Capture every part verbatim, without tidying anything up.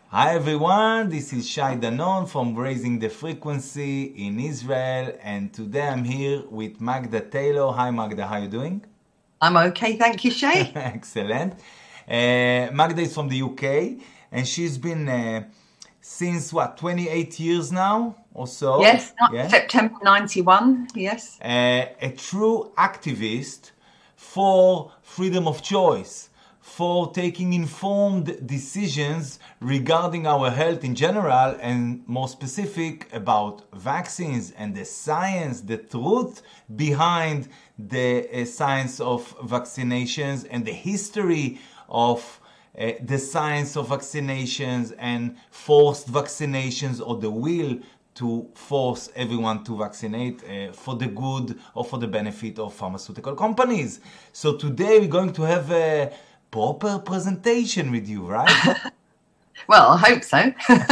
Hi everyone, this is Shai Danon from Raising the Frequency in Israel, and today I'm here with Magda Taylor. Hi Magda, how are you doing? I'm okay, thank you, Shai. Excellent. Uh, Magda is from the U K, and she's been uh, since what, twenty-eight years now or so? Yes, yeah? September ninety-one, yes. Uh, a true activist for freedom of choice, for taking informed decisions regarding our health in general, and more specific about vaccines and the science, the truth behind the uh, science of vaccinations and the history of uh, the science of vaccinations and forced vaccinations, or the will to force everyone to vaccinate uh, for the good or for the benefit of pharmaceutical companies. So today we're going to have a proper presentation with you, right? Well, I hope so.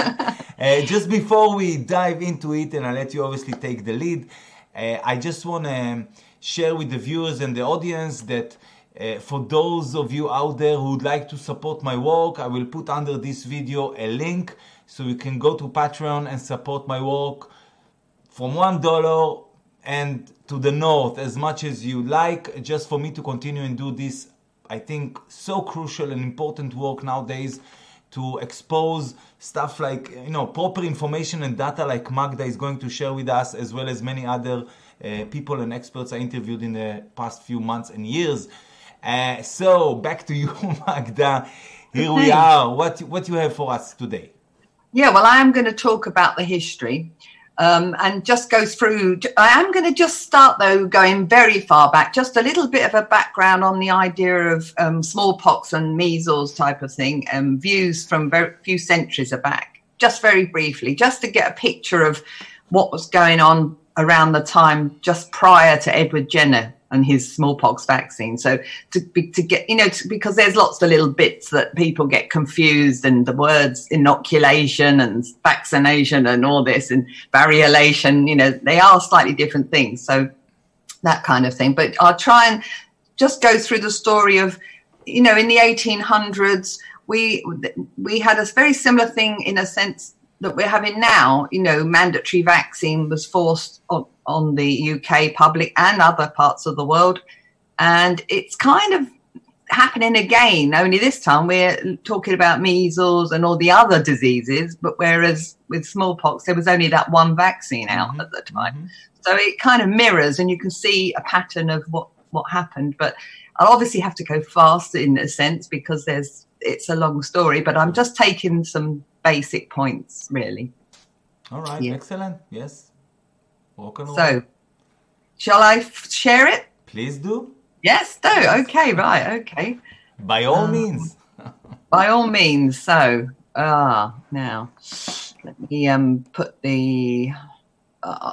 uh, just before we dive into it, and I'll let you obviously take the lead, uh, I just want to share with the viewers and the audience that uh, for those of you out there who would like to support my work, I will put under this video a link so you can go to Patreon and support my work from one dollar and to the north as much as you like, just for me to continue and do this, I think, so crucial and important work nowadays, to expose stuff like, you know, proper information and data like Magda is going to share with us, as well as many other uh, people and experts I interviewed in the past few months and years. Uh, so back to you, Magda. Here we are. What what you have for us today? Yeah, well, I am going to talk about the history um, and just go through. I am going to just start, though, going very far back, just a little bit of a background on the idea of um, smallpox and measles type of thing, and views from very few centuries back, just very briefly, just to get a picture of what was going on around the time just prior to Edward Jenner and his smallpox vaccine. So to be, to get, you know, to, because there's lots of little bits that people get confused, and the words inoculation and vaccination and all this and variolation, you know, they are slightly different things. So that kind of thing. But I'll try and just go through the story of, you know, in the eighteen hundreds, we, we had a very similar thing in a sense that we're having now. You know, mandatory vaccine was forced on, on the U K public and other parts of the world. And it's kind of happening again, only this time we're talking about measles and all the other diseases, but whereas with smallpox, there was only that one vaccine out mm-hmm. at the time. Mm-hmm. So it kind of mirrors, and you can see a pattern of what, what happened. But I'll obviously have to go fast in a sense because there's it's a long story, but I'm just taking some basic points, really. All right, yeah. Excellent. Yes. Welcome. So, shall I f- share it? Please do. Yes, do. Okay, right, okay. By all um, means. By all means. So, ah, now, let me um put the, uh,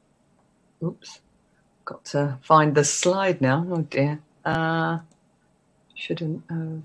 oops, got to find the slide now. Oh, dear. Uh, shouldn't have.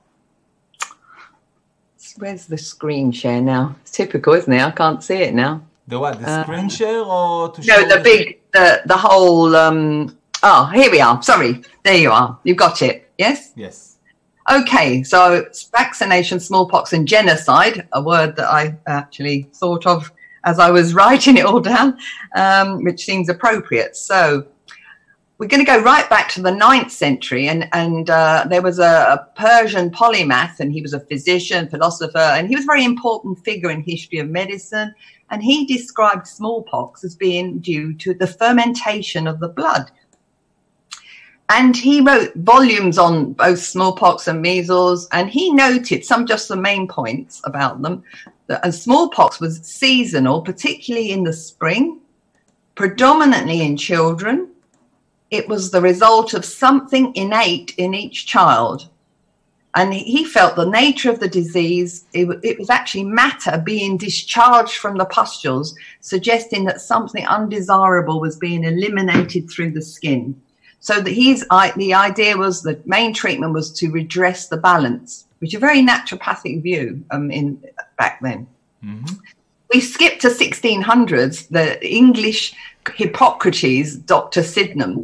Where's the screen share now? It's typical, isn't it? I can't see it now. The what? The uh, screen share or to no, show? No, the big, the the whole. Um, oh, here we are. Sorry, there you are. You've got it. Yes. Yes. Okay, so it's vaccination, smallpox, and genocide, a word that I actually thought of as I was writing it all down, um, which seems appropriate. So we're going to go right back to the ninth century, and, and uh, there was a, a Persian polymath, and he was a physician, philosopher, and he was a very important figure in history of medicine, and he described smallpox as being due to the fermentation of the blood. And he wrote volumes on both smallpox and measles, and he noted some just the main points about them, that and smallpox was seasonal, particularly in the spring, predominantly in children. It was the result of something innate in each child. And he felt the nature of the disease, it, it was actually matter being discharged from the pustules, suggesting that something undesirable was being eliminated through the skin. So that he's, the idea was the main treatment was to redress the balance, which is a very naturopathic view um, in back then. Mm-hmm. We skip to sixteen hundreds, the English Hippocrates, Doctor Sydenham,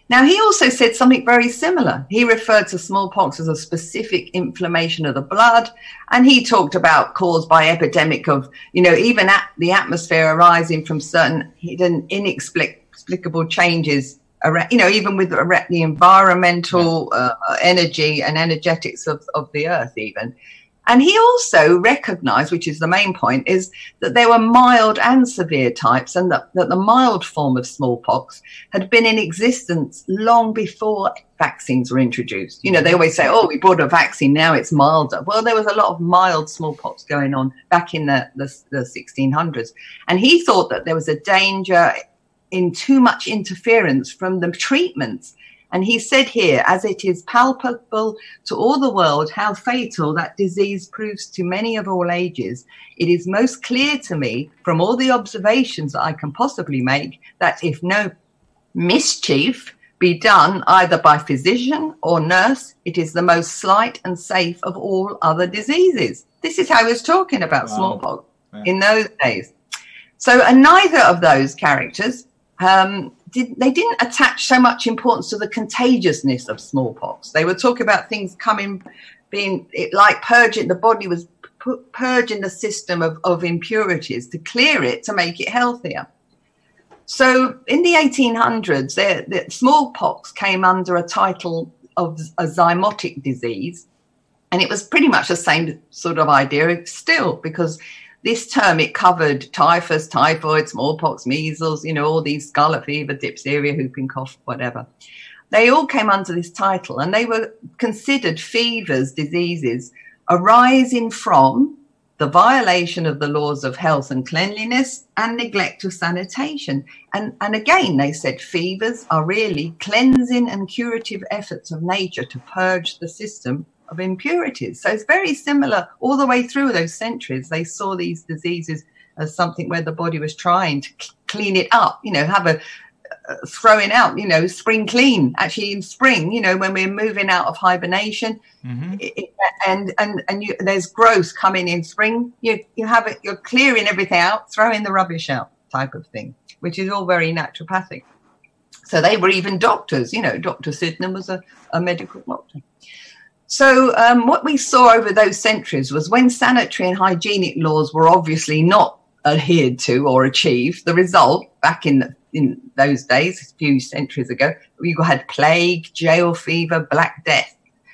Now, he also said something very similar. He referred to smallpox as a specific inflammation of the blood, and he talked about caused by epidemic of, you know, even at the atmosphere arising from certain hidden inexplicable changes, around, you know, even with the environmental uh, energy and energetics of, of the earth even. And he also recognized, which is the main point, is that there were mild and severe types, and that, that the mild form of smallpox had been in existence long before vaccines were introduced. You know, they always say, oh, we brought a vaccine, now it's milder. Well, there was a lot of mild smallpox going on back in the, the, the sixteen hundreds. And he thought that there was a danger in too much interference from the treatments. And he said here, as it is palpable to all the world how fatal that disease proves to many of all ages, it is most clear to me from all the observations that I can possibly make that if no mischief be done either by physician or nurse, it is the most slight and safe of all other diseases. This is how he was talking about wow. smallpox yeah. in those days. So, and neither of those characters um, Did, they didn't attach so much importance to the contagiousness of smallpox. They were talking about things coming, being it, like purging, the body was pu- purging the system of, of impurities to clear it, to make it healthier. So in the eighteen hundreds, the, the smallpox came under a title of a zymotic disease. And it was pretty much the same sort of idea still, because this term, it covered typhus, typhoid, smallpox, measles, you know, all these scarlet fever, diphtheria, whooping cough, whatever. They all came under this title, and they were considered fevers, diseases arising from the violation of the laws of health and cleanliness and neglect of sanitation. And, and again, they said fevers are really cleansing and curative efforts of nature to purge the system of impurities. So it's very similar all the way through those centuries. They saw these diseases as something where the body was trying to c- clean it up, you know, have a uh, throwing out, you know, spring clean. Actually, in spring, you know, when we're moving out of hibernation, mm-hmm. it, it, and and and you, there's growth coming in spring, you you have it, you're clearing everything out, throwing the rubbish out, type of thing, which is all very naturopathic. So they were even doctors, you know. Doctor Sydenham was a, a medical doctor. So um, what we saw over those centuries was when sanitary and hygienic laws were obviously not adhered to or achieved, the result back in the, in those days, a few centuries ago, we had plague, jail fever, black death.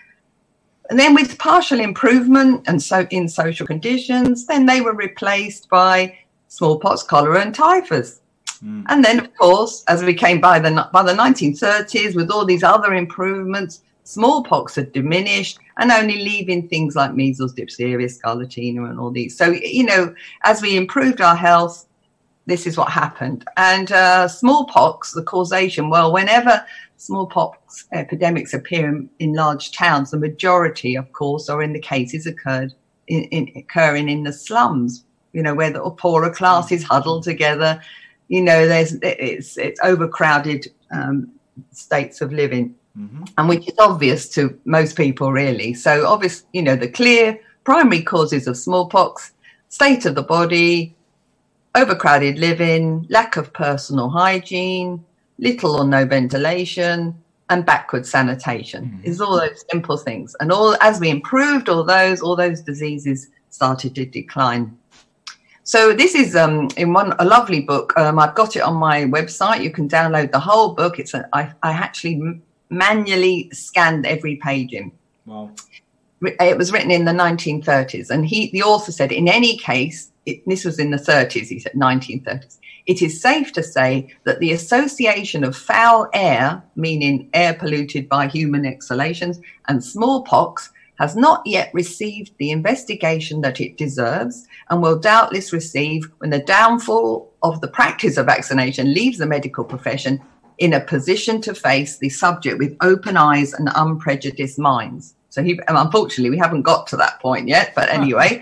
And then with partial improvement and so in social conditions, then they were replaced by smallpox, cholera and typhus. Mm. And then, of course, as we came by the by the nineteen thirties, with all these other improvements, smallpox had diminished and only leaving things like measles, diphtheria, scarlatina and all these. So, you know, as we improved our health, this is what happened. And uh, smallpox, the causation, well, whenever smallpox epidemics appear in, in large towns, the majority, of course, or in the cases occurred in, in, occurring in the slums, you know, where the poorer classes huddle together. You know, there's it's, it's overcrowded um, states of living. Mm-hmm. And which is obvious to most people, really. So obvious, you know, the clear primary causes of smallpox: state of the body, overcrowded living, lack of personal hygiene, little or no ventilation, and backward sanitation. Mm-hmm. Is all those simple things. And all as we improved all those, all those diseases started to decline. So this is um, in one a lovely book. Um, I've got it on my website. You can download the whole book. It's a, I, I actually manually scanned every page in. Wow. It was written in the nineteen thirties, and he, the author, said, in any case, it, this was in the thirties, he said, nineteen thirties, it is safe to say that the association of foul air, meaning air polluted by human exhalations, and smallpox has not yet received the investigation that it deserves, and will doubtless receive when the downfall of the practice of vaccination leaves the medical profession in a position to face the subject with open eyes and unprejudiced minds. So he, unfortunately, we haven't got to that point yet, but anyway.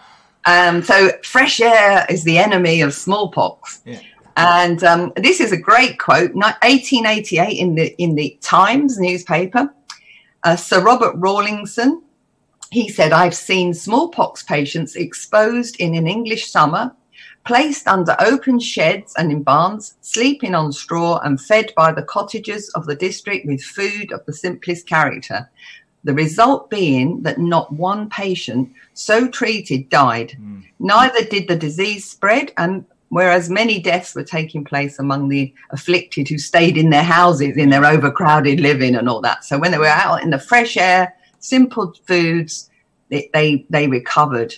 um, so fresh air is the enemy of smallpox. Yeah. And um, this is a great quote, eighteen eighty-eight in the in the Times newspaper. Uh, Sir Robert Rawlinson, he said, I've seen smallpox patients exposed in an English summer placed under open sheds and in barns, sleeping on straw and fed by the cottagers of the district with food of the simplest character. The result being that not one patient so treated died. Mm. Neither did the disease spread, and whereas many deaths were taking place among the afflicted who stayed in their houses in their overcrowded living and all that. So when they were out in the fresh air, simple foods, they they, they recovered.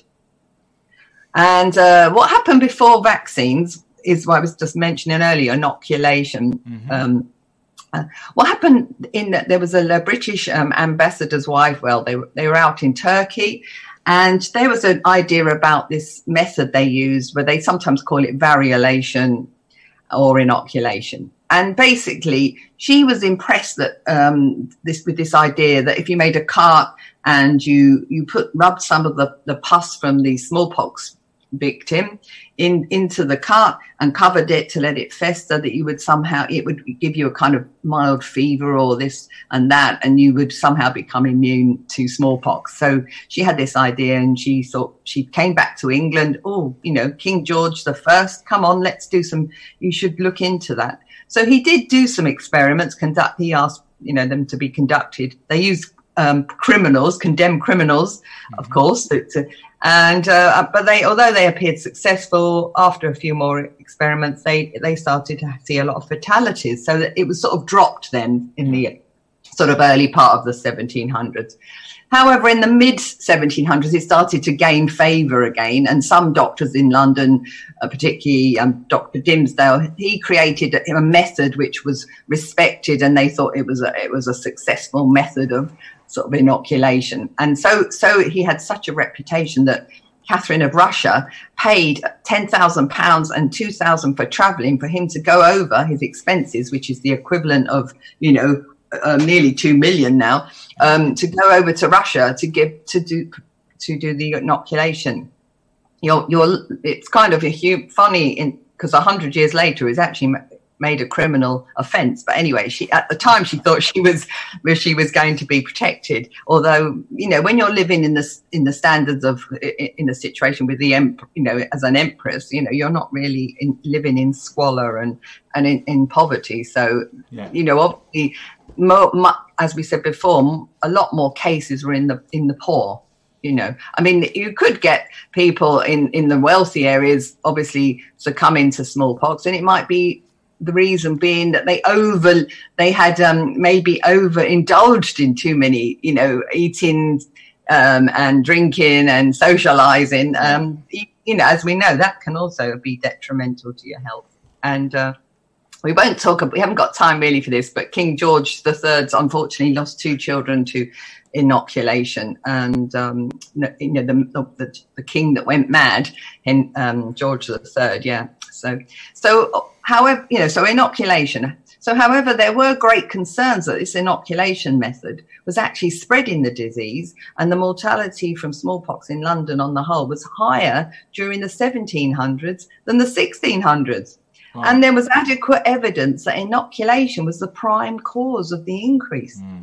And uh, what happened before vaccines is what I was just mentioning earlier, inoculation. Mm-hmm. Um, uh, what happened in that there was a, a British um, ambassador's wife, well, they, they were out in Turkey, and there was an idea about this method they used where they sometimes call it variolation or inoculation. And basically, she was impressed that um, this with this idea that if you made a cart and you you put rubbed some of the, the pus from the smallpox victim in into the cart and covered it to let it fester, that you would somehow, it would give you a kind of mild fever or this and that, and you would somehow become immune to smallpox. So she had this idea, and she thought, she came back to England. Oh, you know, King George the First, come on, let's do some, you should look into that. So he did do some experiments, conduct, he asked, you know, them to be conducted. They used um, criminals, condemned criminals, mm-hmm. of course, to, to And uh, but they, although they appeared successful, after a few more experiments, they they started to see a lot of fatalities. So that it was sort of dropped then in the sort of early part of the seventeen hundreds. However, in the mid seventeen hundreds, it started to gain favour again, and some doctors in London, uh, particularly um, Doctor Dimsdale, he created a, a method which was respected, and they thought it was a, it was a successful method of sort of inoculation. And so so he had such a reputation that Catherine of Russia paid ten thousand pounds and two thousand for travelling for him to go over his expenses, which is the equivalent of, you know, uh, nearly two million now, um, to go over to Russia to give to do to do the inoculation. You're, you're, it's kind of a huge, funny, in because a hundred years later is actually made a criminal offence. But anyway, she at the time she thought she was where she was going to be protected. Although, you know, when you're living in the in the standards of in a situation with the em, you know, as an empress, you know, you're not really in, living in squalor and and in, in poverty. So yeah. you know, obviously, more, more, as we said before, a lot more cases were in the in the poor. You know, I mean, you could get people in in the wealthy areas obviously succumbing to smallpox, and it might be the reason being that they over, they had um, maybe overindulged in too many, you know, eating um, and drinking and socializing. Um, you know, as we know, that can also be detrimental to your health. And uh, we won't talk, we haven't got time really for this, but King George the Third unfortunately lost two children to inoculation. And, um, you know, the, the, the king that went mad, in, um, George the Third, yeah. So, so, however, you know, so inoculation. So, however, there were great concerns that this inoculation method was actually spreading the disease, and the mortality from smallpox in London on the whole was higher during the seventeen hundreds than the sixteen hundreds. Wow. And there was adequate evidence that inoculation was the prime cause of the increase. Mm.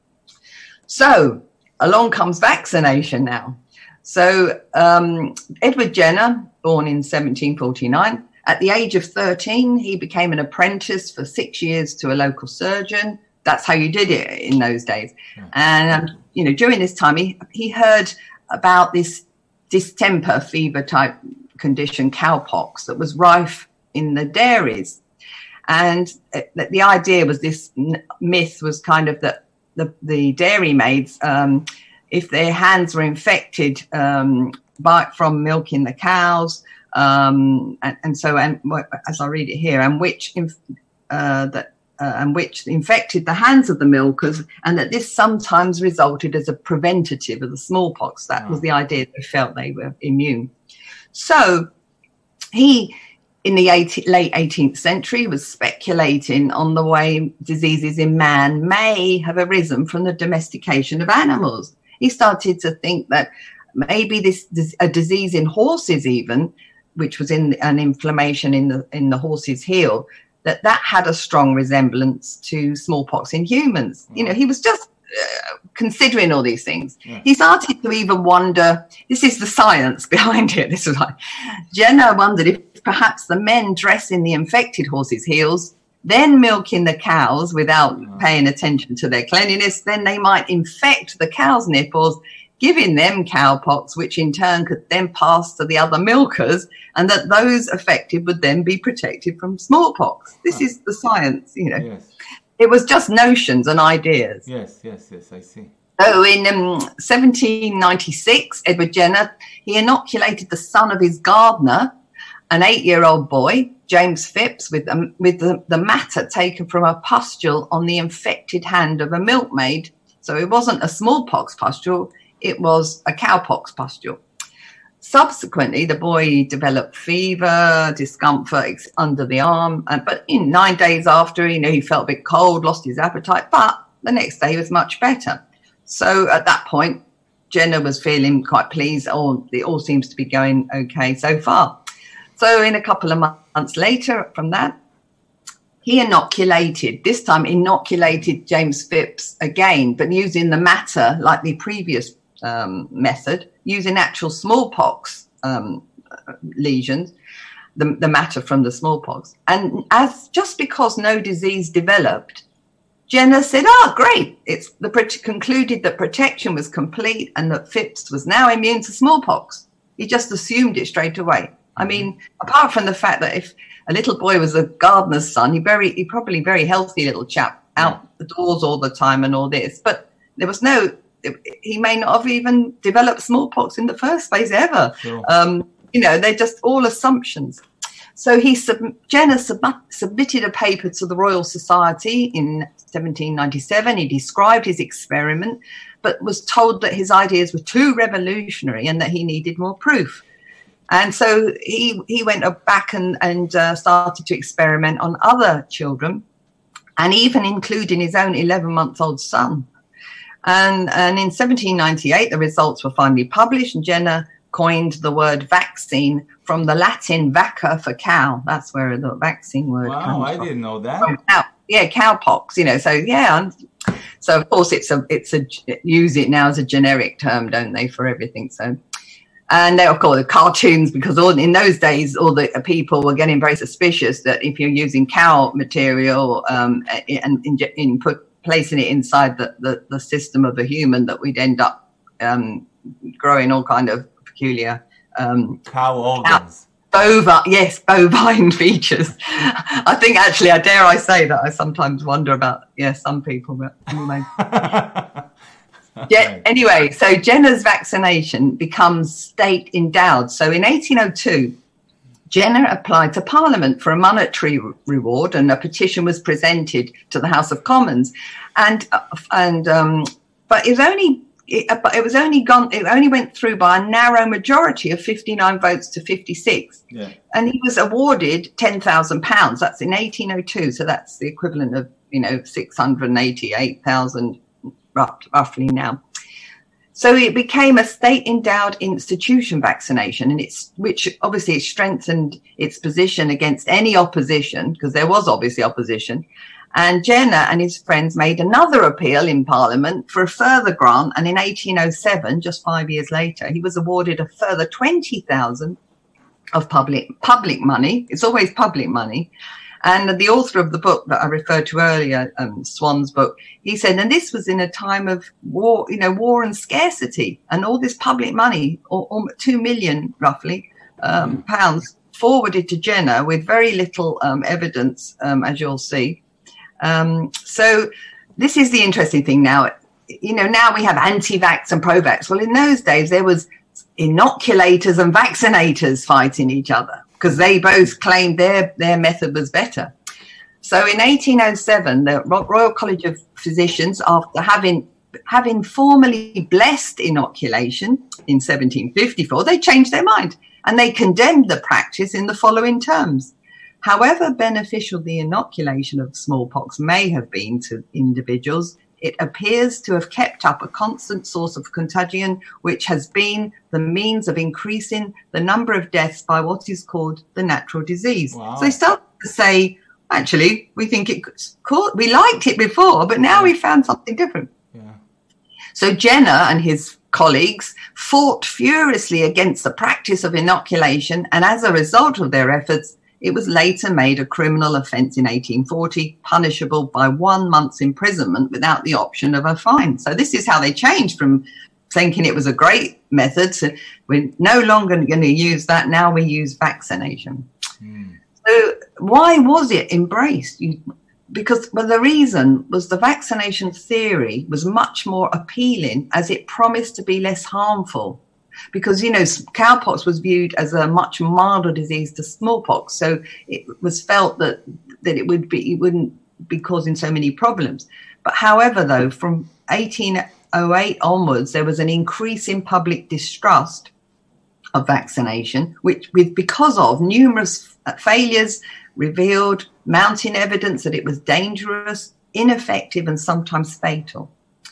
So, along comes vaccination now. So, um, Edward Jenner, born in seventeen forty-nine, at the age of thirteen, he became an apprentice for six years to a local surgeon. That's how you did it in those days. Yeah. And, um, you know, during this time, he, he heard about this distemper fever type condition, cowpox, that was rife in the dairies. And uh, the idea was, this myth was kind of that the, the dairy maids, um, if their hands were infected um, by, from milking the cows, Um, and, and so, and as I read it here, and which inf, uh, that uh, and which infected the hands of the milkers, and that this sometimes resulted as a preventative of the smallpox. That was the idea. They felt they were immune. So he, in the eighteen, late eighteenth century, was speculating on the way diseases in man may have arisen from the domestication of animals. He started to think that maybe this, this a disease in horses even, which was in an inflammation in the in the horse's heel, that that had a strong resemblance to smallpox in humans. You know, he was just uh, considering all these things, yeah. he started to even wonder, this is the science behind it. This is like, Jenner wondered if perhaps the men dressing the infected horses' heels, then milking the cows without oh. paying attention to their cleanliness, then they might infect the cows' nipples, giving them cowpox, which in turn could then pass to the other milkers, and that those affected would then be protected from smallpox. This oh. is the science, you know. Yes. It was just notions and ideas. Yes, yes, yes, I see. So in um, seventeen ninety-six, Edward Jenner, he inoculated the son of his gardener, an eight-year-old boy, James Phipps, with, um, with the, the matter taken from a pustule on the infected hand of a milkmaid. So it wasn't a smallpox pustule, it was a cowpox pustule. Subsequently, the boy developed fever, discomfort under the arm, and, but in nine days after, you know, he felt a bit cold, lost his appetite, but the next day he was much better. So at that point, Jenner was feeling quite pleased. Oh, it all seems to be going okay so far. So in a couple of months later from that, he inoculated, this time inoculated James Phipps again, but using the matter like the previous um, method, using actual smallpox um, lesions, the, the matter from the smallpox. And as just because no disease developed, Jenner said, oh, great. It's the concluded that protection was complete and that Phipps was now immune to smallpox. He just assumed it straight away. I mean, apart from the fact that if a little boy was a gardener's son, he very, he probably very healthy little chap, out the doors all the time and all this. But there was no, he may not have even developed smallpox in the first place ever. Sure. Um, you know, they're just all assumptions. So he sub- Jenner sub- submitted a paper to the Royal Society in seventeen ninety-seven. He described his experiment, but was told that his ideas were too revolutionary and that he needed more proof. And so he he went back and, and uh, started to experiment on other children, and even including his own eleven-month-old son. And, and in seventeen ninety-eight, the results were finally published, and Jenner coined the word vaccine from the Latin vacca for cow. That's where the vaccine word wow, comes I from. didn't know that. From cow, yeah, cowpox, you know, so yeah. So, of course, it's a, it's a, use it now as a generic term, don't they, for everything. So, and they, of course, the cartoons, because all in those days, all the people were getting very suspicious that if you're using cow material um, and in, in put, placing it inside the, the, the system of a human, that we'd end up um, growing all kind of peculiar um, cow organs. Bovine, yes, bovine features. I think actually, I dare I say that I sometimes wonder about, yeah, some people, but anyway. Yeah, anyway, so Jenner's vaccination becomes state endowed. So in eighteen oh two, Jenner applied to Parliament for a monetary re- reward, and a petition was presented to the House of Commons. And and um, but it was only it, but it was only gone. It only went through by a narrow majority of fifty-nine votes to fifty-six. Yeah. And he was awarded ten thousand pounds. That's in eighteen oh two. So that's the equivalent of, you know, six hundred eighty-eight thousand roughly now. So it became a state-endowed institution, vaccination, and it's which obviously it strengthened its position against any opposition, because there was obviously opposition. And Jenner and his friends made another appeal in Parliament for a further grant, and in eighteen oh seven, just five years later, he was awarded a further twenty thousand of public public money. It's always public money. And the author of the book that I referred to earlier, um, Swan's book, he said, and this was in a time of war, you know, war and scarcity, and all this public money, or, or two million roughly um, pounds, forwarded to Jenner with very little um, evidence, um, as you'll see. Um, so this is the interesting thing now. You know, now we have anti-vax and pro-vax. Well, in those days, there was inoculators and vaccinators fighting each other, because they both claimed their, their method was better. So in eighteen oh seven, the Royal College of Physicians, after having having formally blessed inoculation in seventeen fifty-four, they changed their mind and they condemned the practice in the following terms. However beneficial the inoculation of smallpox may have been to individuals, it appears to have kept up a constant source of contagion, which has been the means of increasing the number of deaths by what is called the natural disease. Wow. So they start to say, actually, we think it could, we liked it before, but now we found something different. Yeah. So Jenner and his colleagues fought furiously against the practice of inoculation, and as a result of their efforts, it was later made a criminal offence in eighteen forty, punishable by one month's imprisonment without the option of a fine. So this is how they changed from thinking it was a great method to we're no longer going to use that. Now we use vaccination. Mm. So why was it embraced? You, because well, the reason was the vaccination theory was much more appealing as it promised to be less harmful. Because, you know, cowpox was viewed as a much milder disease to smallpox. So it was felt that that it would be it wouldn't be causing so many problems. But however, though, from eighteen oh eight onwards, there was an increase in public distrust of vaccination, which with because of numerous failures revealed mounting evidence that it was dangerous, ineffective, and sometimes fatal.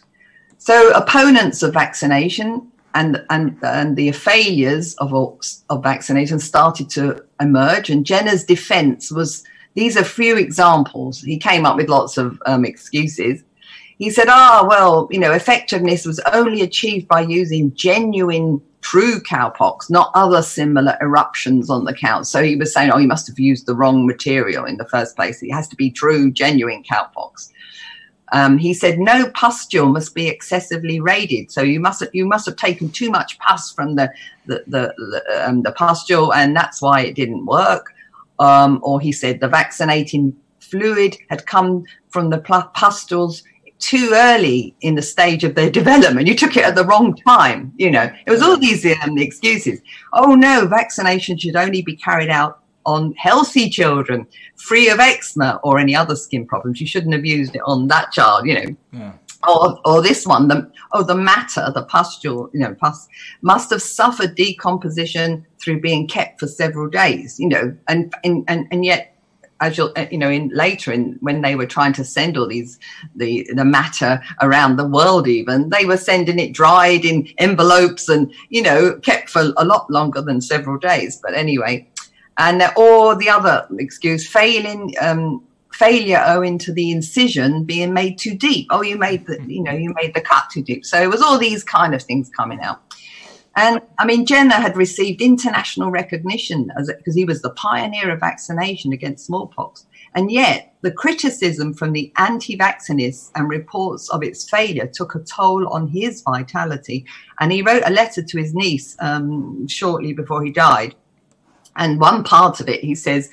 So opponents of vaccination and and and the failures of of vaccination started to emerge, and Jenner's defense was, these are few examples. He came up with lots of um, excuses. He said, ah, oh, well, you know, effectiveness was only achieved by using genuine, true cowpox, not other similar eruptions on the cow. So he was saying, oh, you must have used the wrong material in the first place. It has to be true, genuine cowpox. Um, he said, no pustule must be excessively raided. So you must you must have taken too much pus from the the the, the, um, the pustule, and that's why it didn't work. Um, or he said the vaccinating fluid had come from the pustules too early in the stage of their development. You took it at the wrong time. You know, it was all these um, excuses. Oh no, vaccination should only be carried out on healthy children, free of eczema or any other skin problems. You shouldn't have used it on that child, you know. Yeah. Or, or this one, the, oh, the matter, the pustule, you know, pus, must have suffered decomposition through being kept for several days, you know, and and and, and yet, as you'll, you know, in later, in when they were trying to send all these the the matter around the world, even they were sending it dried in envelopes and, you know, kept for a lot longer than several days. But anyway. And or the other excuse, failing, um, failure owing to the incision being made too deep. Oh, you made the, you know, you made the cut too deep. So it was all these kind of things coming out. And I mean, Jenner had received international recognition as because he was the pioneer of vaccination against smallpox. And yet the criticism from the anti-vaccinists and reports of its failure took a toll on his vitality. And he wrote a letter to his niece um, shortly before he died. And one part of it, he says,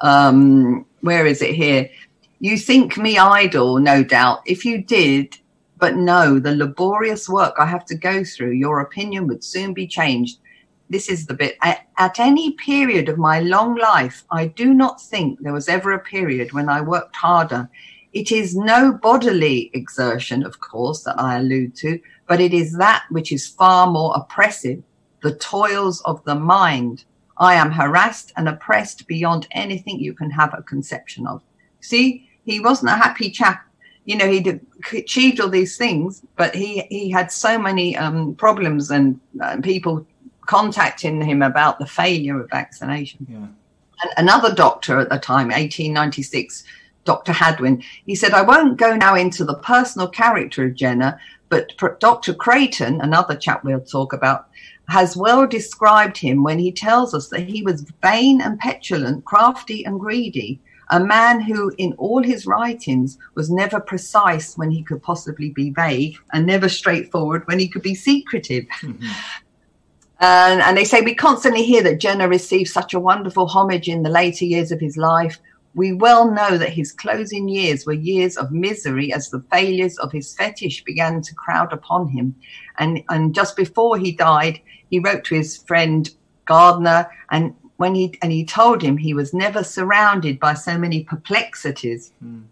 um, where is it here? You think me idle, no doubt. If you did, but no, the laborious work I have to go through, your opinion would soon be changed. This is the bit. At, at any period of my long life, I do not think there was ever a period when I worked harder. It is no bodily exertion, of course, that I allude to, but it is that which is far more oppressive, the toils of the mind. I am harassed and oppressed beyond anything you can have a conception of. See, he wasn't a happy chap. You know, he'd achieved all these things, but he, he had so many um, problems and uh, people contacting him about the failure of vaccination. Yeah. And another doctor at the time, eighteen ninety-six, Doctor Hadwin, he said, I won't go now into the personal character of Jenner, but Doctor Creighton, another chap we'll talk about, has well described him when he tells us that he was vain and petulant, crafty and greedy, a man who in all his writings was never precise when he could possibly be vague and never straightforward when he could be secretive. Mm-hmm. And, and they say we constantly hear that Jenner received such a wonderful homage in the later years of his life. We well know that his closing years were years of misery as the failures of his fetish began to crowd upon him. And, and just before he died, he wrote to his friend Gardner, and when he and he told him he was never surrounded by so many perplexities. Mm.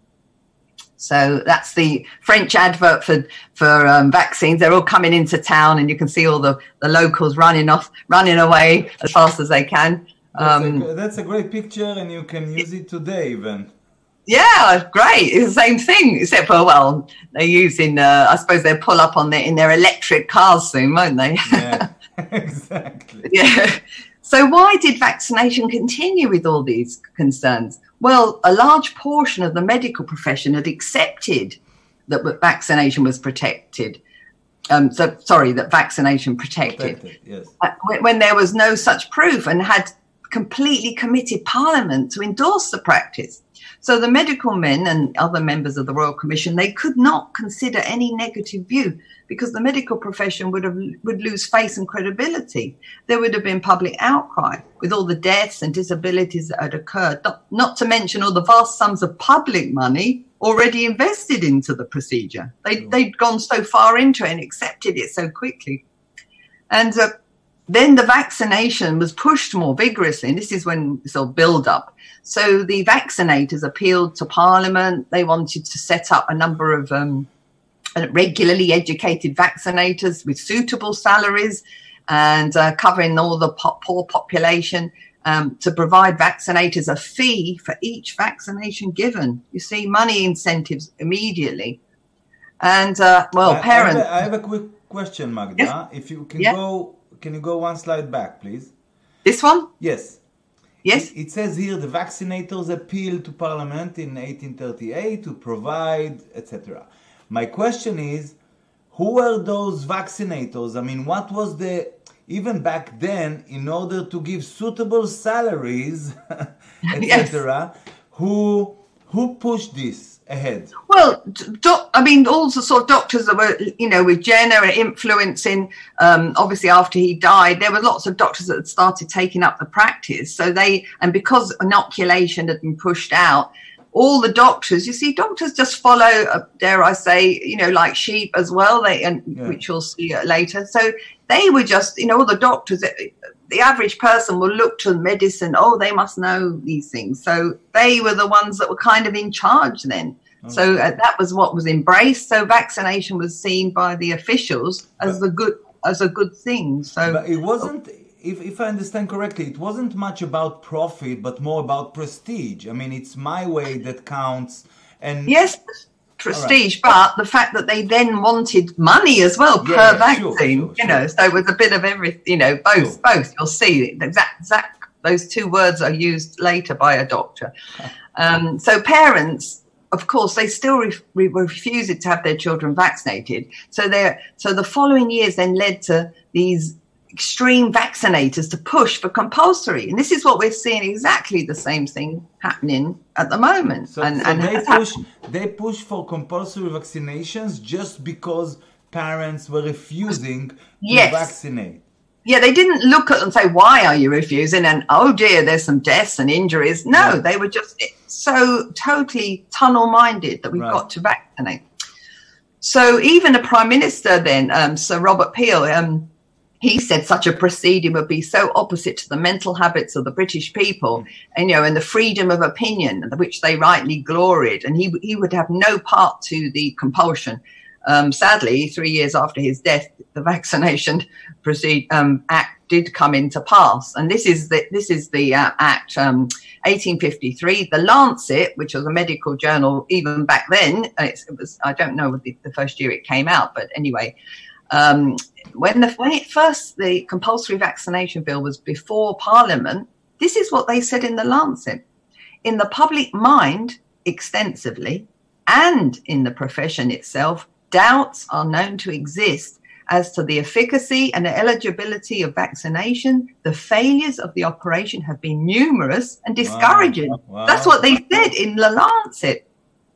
So that's the French advert for for um, vaccines. They're all coming into town, and you can see all the, the locals running off, running away as fast as they can. Um, that's, a, that's a great picture, and you can use it today even. Yeah, great. It's the same thing, except for, well, they're using, uh, I suppose they'll pull up on their, in their electric cars soon, won't they? Yeah, exactly. Yeah. So why did vaccination continue with all these concerns? Well, a large portion of the medical profession had accepted that vaccination was protected. Um, so sorry, that vaccination protected. protected yes. uh, when, when there was no such proof, and had completely committed Parliament to endorse the practice. So the medical men and other members of the Royal Commission, they could not consider any negative view, because the medical profession would have would lose face and credibility. There would have been public outcry with all the deaths and disabilities that had occurred, not, not to mention all the vast sums of public money already invested into the procedure. They, they'd gone so far into it and accepted it so quickly. And uh, then the vaccination was pushed more vigorously, and this is when this all build up. So the vaccinators appealed to Parliament. They wanted to set up a number of um, regularly educated vaccinators with suitable salaries and uh, covering all the po- poor population, um, to provide vaccinators a fee for each vaccination given. You see, money incentives immediately. And, uh, well, I, parents... I have, a, I have a quick question, Magda. Yes. If you can Yeah. go... Can you go one slide back, please? This one? Yes. Yes. It, it says here the vaccinators appealed to Parliament in eighteen thirty-eight to provide, et cetera. My question is, who were those vaccinators? I mean, what was the, even back then, in order to give suitable salaries, et cetera, yes. who who pushed this ahead? Well, doc, I mean, all the sort of doctors that were, you know, with Jenner influencing, um, obviously after he died, there were lots of doctors that had started taking up the practice. So they, and because inoculation had been pushed out, all the doctors, you see, doctors just follow, uh, dare I say, you know, like sheep as well, they, and yeah. which you'll see later. So they were just, you know, all the doctors, the average person will look to medicine, oh, they must know these things. So they were the ones that were kind of in charge then. Oh. So uh, that was what was embraced. So vaccination was seen by the officials as but, a good as a good thing. So but it wasn't, if, if I understand correctly, it wasn't much about profit, but more about prestige. I mean, it's my way that counts. And yes, prestige, right. But the fact that they then wanted money as well yeah, per yeah, vaccine, sure, sure, you sure. know, so it was a bit of everything, you know, both, sure. both. You'll see exact, exact, those two words are used later by a doctor. Um, so parents, of course, they still re- re- refused to have their children vaccinated. So they so the following years then led to these extreme vaccinators to push for compulsory. And this is what we're seeing, exactly the same thing happening at the moment. So, and, so and they, push, they push for compulsory vaccinations just because parents were refusing to yes. vaccinate. Yeah, they didn't look at them and say, why are you refusing? And, oh, dear, there's some deaths and injuries. No, right. They were just so totally tunnel-minded that we've right. got to vaccinate. So even a Prime Minister then, um, Sir Robert Peel, um, he said such a proceeding would be so opposite to the mental habits of the British people, and you know, and the freedom of opinion, which they rightly gloried, and he he would have no part to the compulsion. Um, sadly, three years after his death, the Vaccination Proceed um, Act did come into pass, and this is the this is the uh, Act um, eighteen fifty-three. The Lancet, which was a medical journal even back then, it was I don't know the, the first year it came out, but anyway. Um, when the when it first the compulsory vaccination bill was before Parliament, this is what they said in the Lancet. In the public mind, extensively, and in the profession itself, doubts are known to exist as to the efficacy and the eligibility of vaccination. The failures of the operation have been numerous and discouraging. Wow. Wow. That's what they said in the Lancet.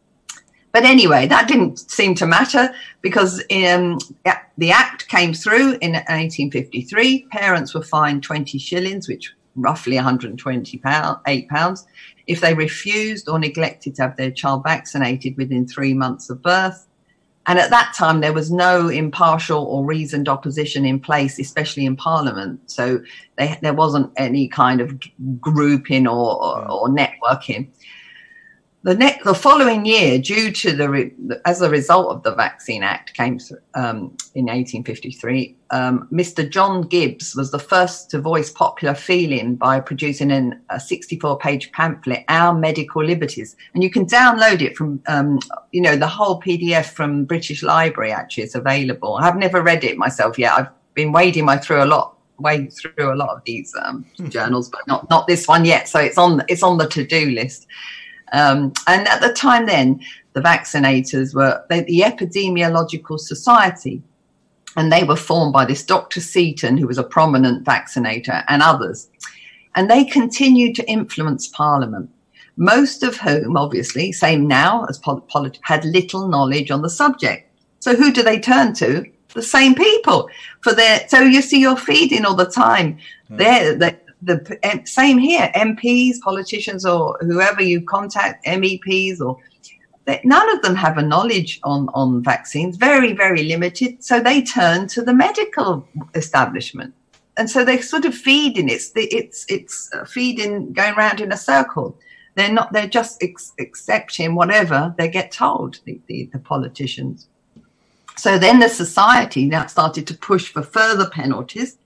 But anyway, that didn't seem to matter because um, the Act came through in eighteen fifty-three. Parents were fined twenty shillings, which roughly one hundred twenty-eight pounds, if they refused or neglected to have their child vaccinated within three months of birth. And at that time, there was no impartial or reasoned opposition in place, especially in Parliament. So they, there wasn't any kind of grouping or, or, or networking. The, next, the following year, due to the re, as a result of the Vaccine Act, came um, in eighteen fifty-three. Um, Mister John Gibbs was the first to voice popular feeling by producing an, a sixty-four page pamphlet, Our Medical Liberties, and you can download it from, um, you know, the whole P D F from British Library. Actually, it's available. I've never read it myself yet. I've been wading my through a lot. Way through a lot of these um, journals, but not not this one yet. So it's on it's on the to do list. Um, and at the time then, the vaccinators were, the, the Epidemiological Society And they were formed by this Doctor Seaton, who was a prominent vaccinator, and others. And they continued to influence Parliament, most of whom, obviously, same now as politics, had little knowledge on the subject. So who do they turn to? The same people for their. So you see, you're feeding all the time. Mm. They're the, the same here. M Ps, politicians, or whoever you contact, M E Ps, or they, none of them have a knowledge on on vaccines. Very, very limited. So they turn to the medical establishment, and so they're sort of feeding. It's it's it's feeding, going round in a circle. They're not. They're just ex- accepting whatever they get told. The, the, the politicians. So then the society now started to push for further penalties.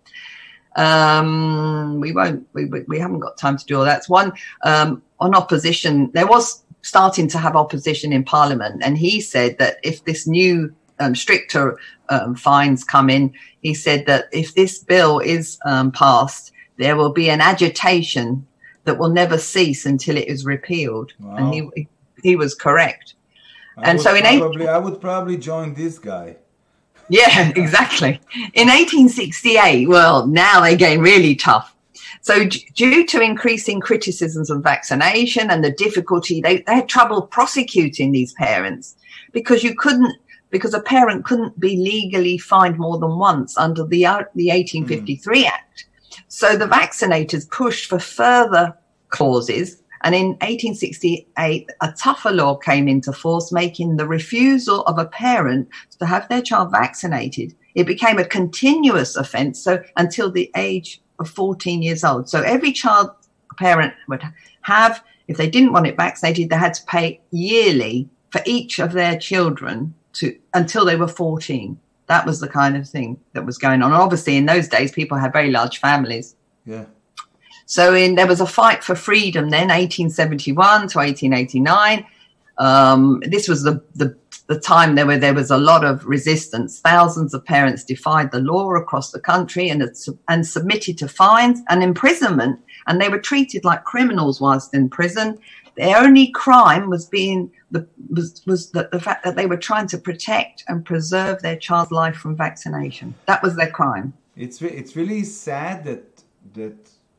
Um, we won't, we, we haven't got time to do all that. It's one um, on opposition. There was starting to have opposition in Parliament. And he said that if this new um, stricter um, fines come in, he said that if this bill is um, passed, there will be an agitation that will never cease until it is repealed. Wow. And he he was correct. I and so in probably, eight, I would probably join this guy. Yeah, exactly. In eighteen sixty-eight, well, now they're getting really tough. So d- due to increasing criticisms of vaccination and the difficulty, they, they had trouble prosecuting these parents because you couldn't, because a parent couldn't be legally fined more than once under the uh, the eighteen fifty-three mm. Act. So the vaccinators pushed for further clauses. And in eighteen sixty-eight, a tougher law came into force, making the refusal of a parent to have their child vaccinated. It became a continuous offence, so until the age of fourteen years old. So every child parent would have, if they didn't want it vaccinated, they had to pay yearly for each of their children to until they were fourteen. That was the kind of thing that was going on. And obviously, in those days, people had very large families. Yeah. So in, there was a fight for freedom then, eighteen seventy-one to eighteen eighty-nine. Um, this was the, the, the time there where there was a lot of resistance. Thousands of parents defied the law across the country and, and submitted to fines and imprisonment. And they were treated like criminals whilst in prison. Their only crime was being the, was, was the, the fact that they were trying to protect and preserve their child's life from vaccination. That was their crime. It's, re- it's really sad that that...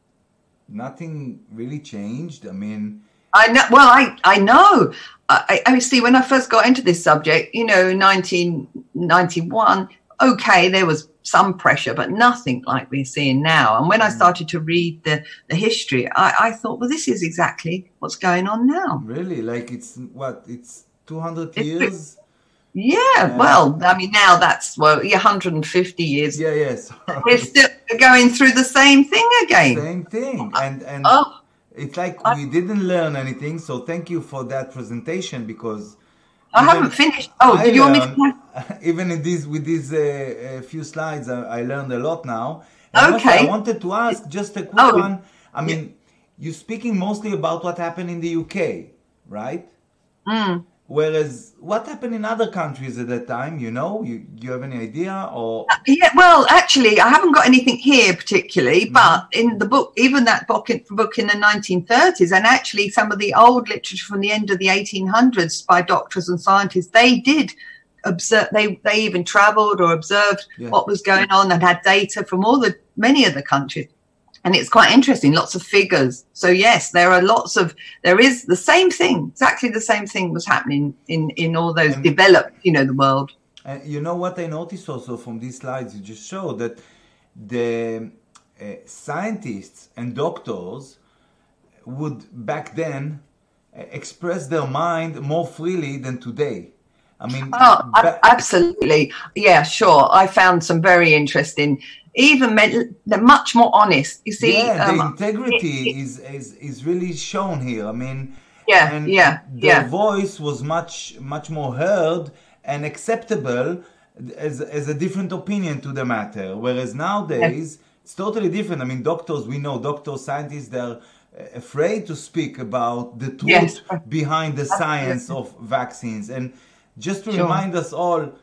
nothing really changed. I mean, I know. Well, I I know. I, I see. When I first got into this subject, you know, nineteen ninety-one. Okay, there was some pressure, but nothing like we're seeing now. And when I started to read the the history, I, I thought, well, this is exactly what's going on now. Really, like it's what it's two hundred years. Yeah, yeah, well, I mean, now that's, well, one hundred fifty years. Yeah, yes. Yeah, we're still going through the same thing again. Same thing. And and oh, it's like I, we didn't learn anything. So thank you for that presentation, because I haven't finished. Oh, I did you learned, want me to? Even in these, with these uh, uh, few slides, I, I learned a lot now. And okay. Also, I wanted to ask just a quick oh, one. I mean, yeah. You're speaking mostly about what happened in the U K, right? Mm. Whereas, what happened in other countries at that time? You know, you you have any idea? Or yeah, well, actually, I haven't got anything here particularly, mm-hmm. but in the book, even that book in, book in the nineteen thirties, and actually some of the old literature from the end of the eighteen hundreds by doctors and scientists, they did observe. They they even travelled or observed yeah. what was going on and had data from all the many of the countries. And it's quite interesting, lots of figures. So, yes, there are lots of, there is the same thing, exactly the same thing was happening in, in all those and, developed, you know, the world. Uh, you know what I noticed also from these slides you just showed, that the uh, scientists and doctors would back then uh, express their mind more freely than today. I mean, oh, ba- absolutely. Yeah, sure. I found some very interesting. Even men, they're much more honest. You see, yeah, the um, integrity it, it, is, is is really shown here. I mean, yeah, and yeah, their yeah. voice was much much more heard and acceptable as as a different opinion to the matter. Whereas nowadays, yeah. it's totally different. I mean, doctors, we know doctors, scientists, they're afraid to speak about the truth yes. behind the Absolutely. Science of vaccines. And just to sure. remind us all,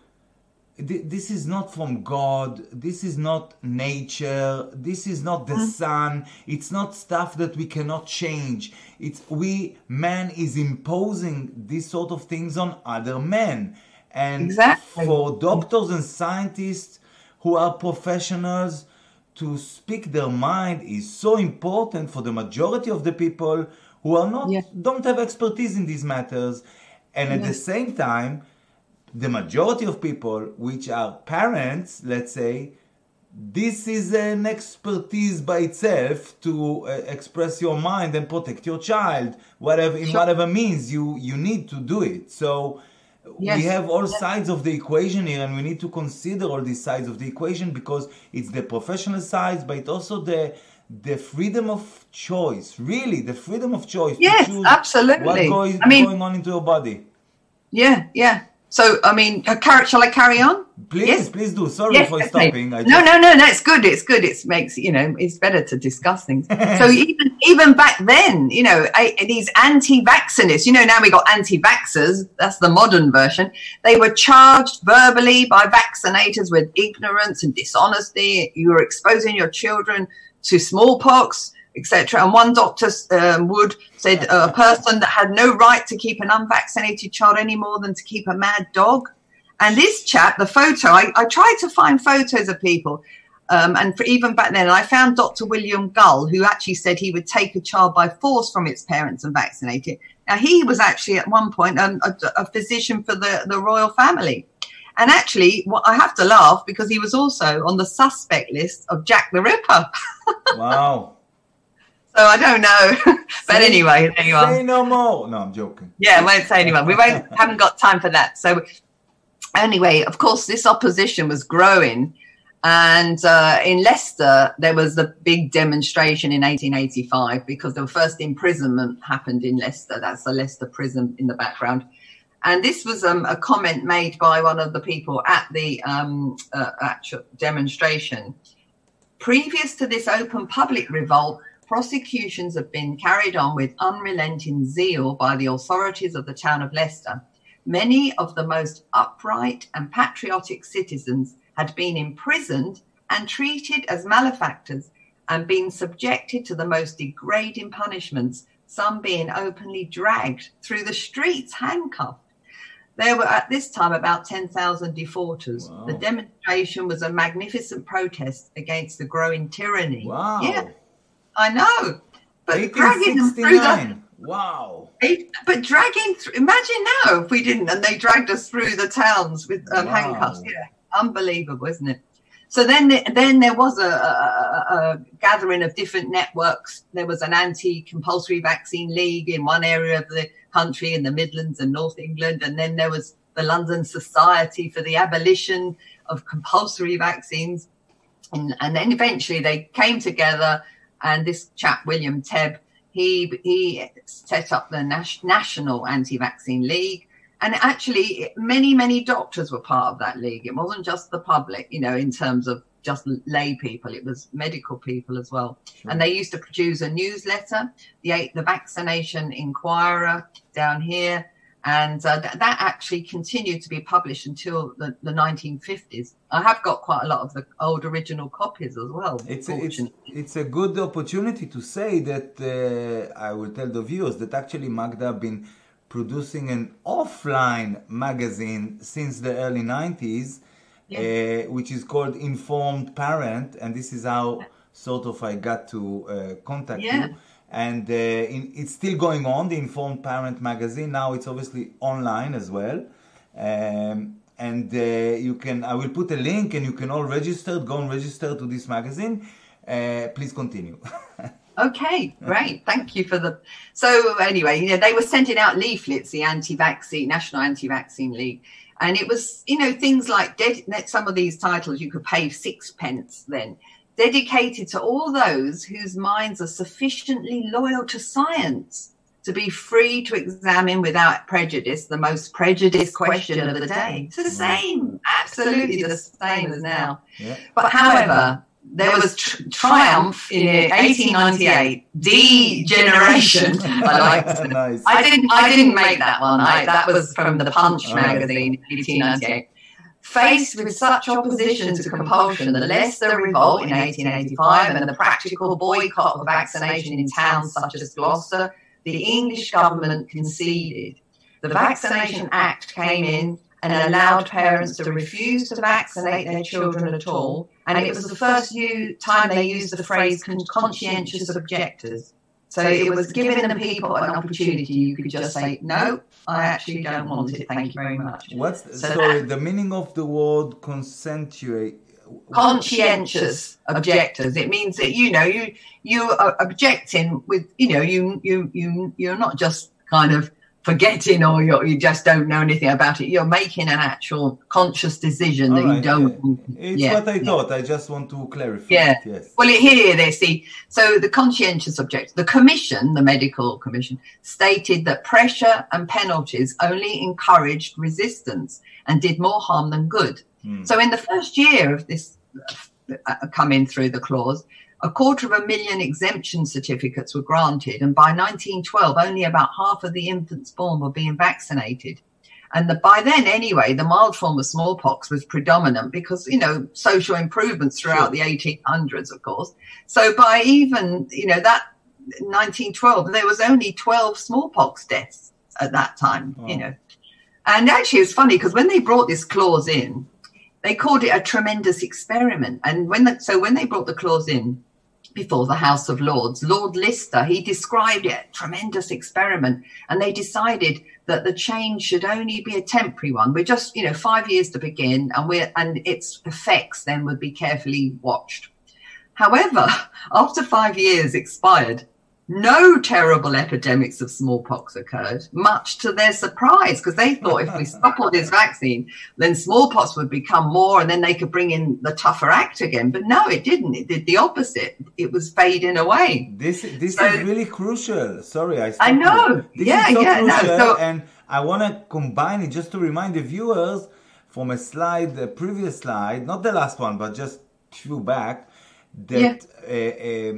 this is not from God, this is not nature, this is not the mm. sun, it's not stuff that we cannot change. It's we, man is imposing these sort of things on other men. And exactly. for doctors and scientists who are professionals to speak their mind is so important for the majority of the people who are not Yeah. don't have expertise in these matters. And at Yeah. the same time, the majority of people, which are parents, let's say, this is an expertise by itself to uh, express your mind and protect your child, whatever in Sure. whatever means you you need to do it. So Yes. we have all Yes. sides of the equation here, and we need to consider all these sides of the equation because it's the professional sides, but it's also the the freedom of choice. Really, the freedom of choice Yes, to choose absolutely. what goes, I mean- going on into your body. Yeah, yeah. So, I mean, uh, car- shall I carry on? Please, Yes. please do. Sorry Yes, for okay. stopping. I No, just- no, no, no. It's good. It's good. It makes, you know, it's better to discuss things. So even even back then, you know, I, these anti-vaccinists, you know, now we got anti-vaxxers. That's the modern version. They were charged verbally by vaccinators with ignorance and dishonesty. You were exposing your children to smallpox, et cetera. And one doctor, um, Wood, said uh, a person that had no right to keep an unvaccinated child any more than to keep a mad dog. And this chap, the photo, I, I tried to find photos of people. Um, and for even back then, I found Doctor William Gull, who actually said he would take a child by force from its parents and vaccinate it. Now, he was actually at one point um, a, a physician for the, the royal family. And actually, well, I have to laugh because he was also on the suspect list of Jack the Ripper. Wow. So I don't know. But Say- anyway, there you are. Say no more. No, I'm joking. Yeah, I won't say anyone. We won't haven't got time for that. So anyway, of course, this opposition was growing. And uh, in Leicester, there was a big demonstration in eighteen eighty-five because the first imprisonment happened in Leicester. That's the Leicester prison in the background. And this was um, a comment made by one of the people at the um, uh, actual demonstration. Previous to this open public revolt, prosecutions have been carried on with unrelenting zeal by the authorities of the town of Leicester. Many of the most upright and patriotic citizens had been imprisoned and treated as malefactors and been subjected to the most degrading punishments, some being openly dragged through the streets handcuffed. There were at this time about ten thousand defaulters. Wow. The demonstration was a magnificent protest against the growing tyranny. Wow. Yeah, I know. But dragging them through the, eighteen sixty-nine. Wow. but dragging through, imagine now if we didn't and they dragged us through the towns with um, Wow. handcuffs. Yeah, unbelievable, isn't it? So then, then there was a, a, a gathering of different networks. There was an anti-compulsory vaccine league in one area of the country, in the Midlands and North England, and then there was the London Society for the Abolition of Compulsory Vaccines, and, and then eventually they came together. And this chap, William Tebb, he he set up the Nas- National Anti-Vaccine League. And actually, many, many doctors were part of that league. It wasn't just the public, you know, in terms of just lay people. It was medical people as well. Sure. And they used to produce a newsletter, the, the Vaccination Inquirer down here. And uh, th- that actually continued to be published until the, the nineteen fifties. I have got quite a lot of the old original copies as well. It's a, it's, fortunately. it's a good opportunity to say that uh, I will tell the viewers that actually Magda have been producing an offline magazine since the early nineties, Yeah. uh, which is called Informed Parent, and this is how sort of I got to uh, contact Yeah. you. And uh, in, it's still going on, the Informed Parent magazine. Now it's obviously online as well. Um, and uh, you can, I will put a link and you can all register, go and register to this magazine. Uh, please continue. Okay, great. Thank you for the. So anyway, you know, they were sending out leaflets, the anti-vaccine, National Anti-Vaccine League, and it was, you know, things like de- some of these titles you could pay sixpence then, dedicated to all those whose minds are sufficiently loyal to science to be free to examine without prejudice the most prejudiced question of the day. It's the same, absolutely the same as now. Yeah. But however, there was tr- triumph in eighteen ninety-eight. Degeneration. I like to say. Nice. I didn't. I didn't make that one. I, that was from the Punch Oh. magazine, eighteen ninety-eight. Faced with such opposition to compulsion, the Leicester Revolt in eighteen eighty-five, and the practical boycott of vaccination in towns such as Gloucester, the English government conceded. The Vaccination Act came in, and allowed parents to refuse to vaccinate their children at all. And it was the first time they used the phrase conscientious objectors. So it was giving the people an opportunity. You could just say, no, I actually don't want it. Thank you very much. What's the, so sorry, that, the meaning of the word consensuate? Conscientious objectors. It means that, you know, you you are objecting with, you know, you you you you're not just kind of forgetting or you're, you just don't know anything about it. You're making an actual conscious decision that right, you don't. Yeah. It's yeah, what I yeah. thought. I just want to clarify. Yeah. It, yes. Well, here they see. So the conscientious objector, the commission, the medical commission, stated that pressure and penalties only encouraged resistance and did more harm than good. Hmm. So in the first year of this uh, coming through the clause, a quarter of a million exemption certificates were granted, and by nineteen twelve, only about half of the infants born were being vaccinated. And the, by then, anyway, the mild form of smallpox was predominant because, you know, social improvements throughout sure. the eighteen hundreds, of course. So by even, you know, that nineteen twelve, there was only twelve smallpox deaths at that time, oh. you know. And actually, it's funny because when they brought this clause in, they called it a tremendous experiment. And when the, so when they brought the clause in, before the House of Lords, Lord Lister, he described it a tremendous experiment, and they decided that the change should only be a temporary one. We're just, you know, five years to begin, and we're and its effects then would be carefully watched. However, after five years expired, no terrible epidemics of smallpox occurred, much to their surprise, because they thought if we stopped all this vaccine, then smallpox would become more, and then they could bring in the tougher act again. But no, it didn't. It did the opposite. It was fading away. This this so, is really crucial. Sorry, I. I know. This yeah, is so yeah. Crucial, no, so, and I want to combine it just to remind the viewers from a slide, the previous slide, not the last one, but just two back, that yeah. uh, uh,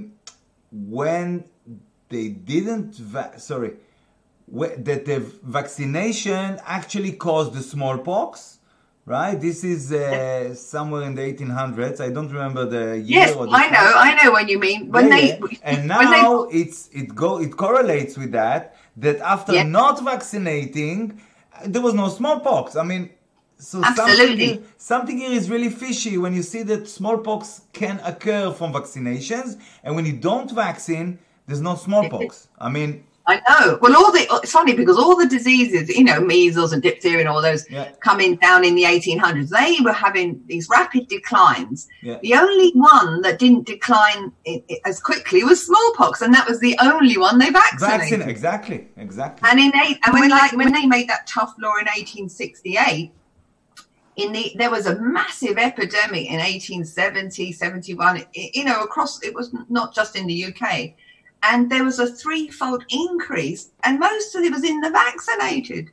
when they didn't, va- sorry, w- that the vaccination actually caused the smallpox, right? This is uh, somewhere in the eighteen hundreds. I don't remember the year. Yes, or the I know, I know when you mean. When yeah, they, yeah. And now they... it's it go it correlates with that, that after yeah. not vaccinating, there was no smallpox. I mean, so Absolutely. something, something here is really fishy when you see that smallpox can occur from vaccinations, and when you don't vaccine, there's no smallpox. I mean, I know. Well, all the it's funny because all the diseases, you know, measles and diphtheria and all those yeah. coming down in the eighteen hundreds, they were having these rapid declines. Yeah. The only one that didn't decline it, it, as quickly was smallpox, and that was the only one they vaccinated. Vaccine, exactly, exactly. And in eight, and when like when they made that tough law in eighteen sixty-eight. In the, there was a massive epidemic in eighteen seventy, seventy-one, you know, across, it was not just in the U K. And there was a threefold increase, and most of it was in the vaccinated.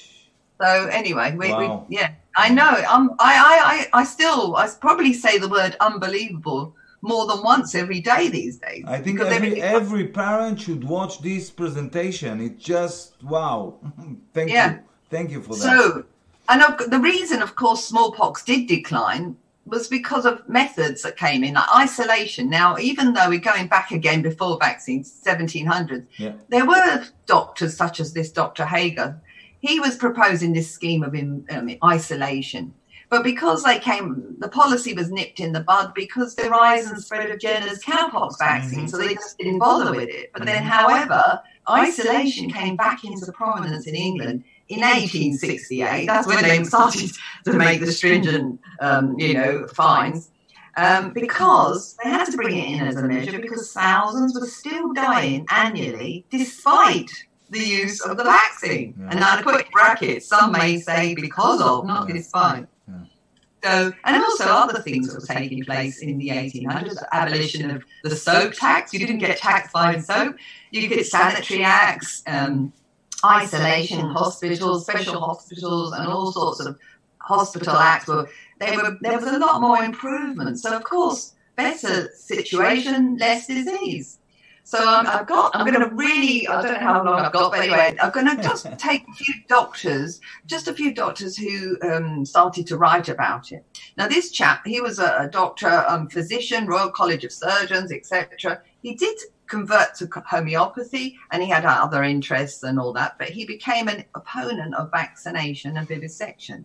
So anyway, we, wow. we yeah, I know. Um, I, I, I still, I probably say the word unbelievable more than once every day these days. I think every, every parent should watch this presentation. It's just, wow. Thank yeah. you. Thank you for that. So, and the reason, of course, smallpox did decline was because of methods that came in, like isolation. Now, even though we're going back again before vaccines, seventeen hundreds, yeah. there were doctors such as this Doctor Hager. He was proposing this scheme of in, um, isolation. But because they came, the policy was nipped in the bud because the rise and spread of Jenner's cowpox vaccine, mm-hmm. so they just didn't bother with it. But then, however, isolation came back into prominence in England in eighteen sixty-eight. That's when they started to make the stringent, um, you know, fines, um, because they had to bring it in as a measure because thousands were still dying annually despite the use of the vaccine. Yeah. And I put brackets, some may say because of, not yeah. despite. Yeah. So, and also other things were taking place in the eighteen hundreds, abolition of the soap tax. You didn't get taxed buying soap. You get sanitary acts, um, isolation, hospitals, special hospitals, and all sorts of hospital acts. Were they were there was a lot more improvement. So of course, better situation, less disease. So um, I've got. I'm going to really. I don't know how long I've got, but anyway, I'm going to just take a few doctors, just a few doctors who um, started to write about it. Now, this chap, he was a, a doctor, um, physician, Royal College of Surgeons, et cetera. He did convert to homeopathy, and he had other interests and all that, but he became an opponent of vaccination and vivisection.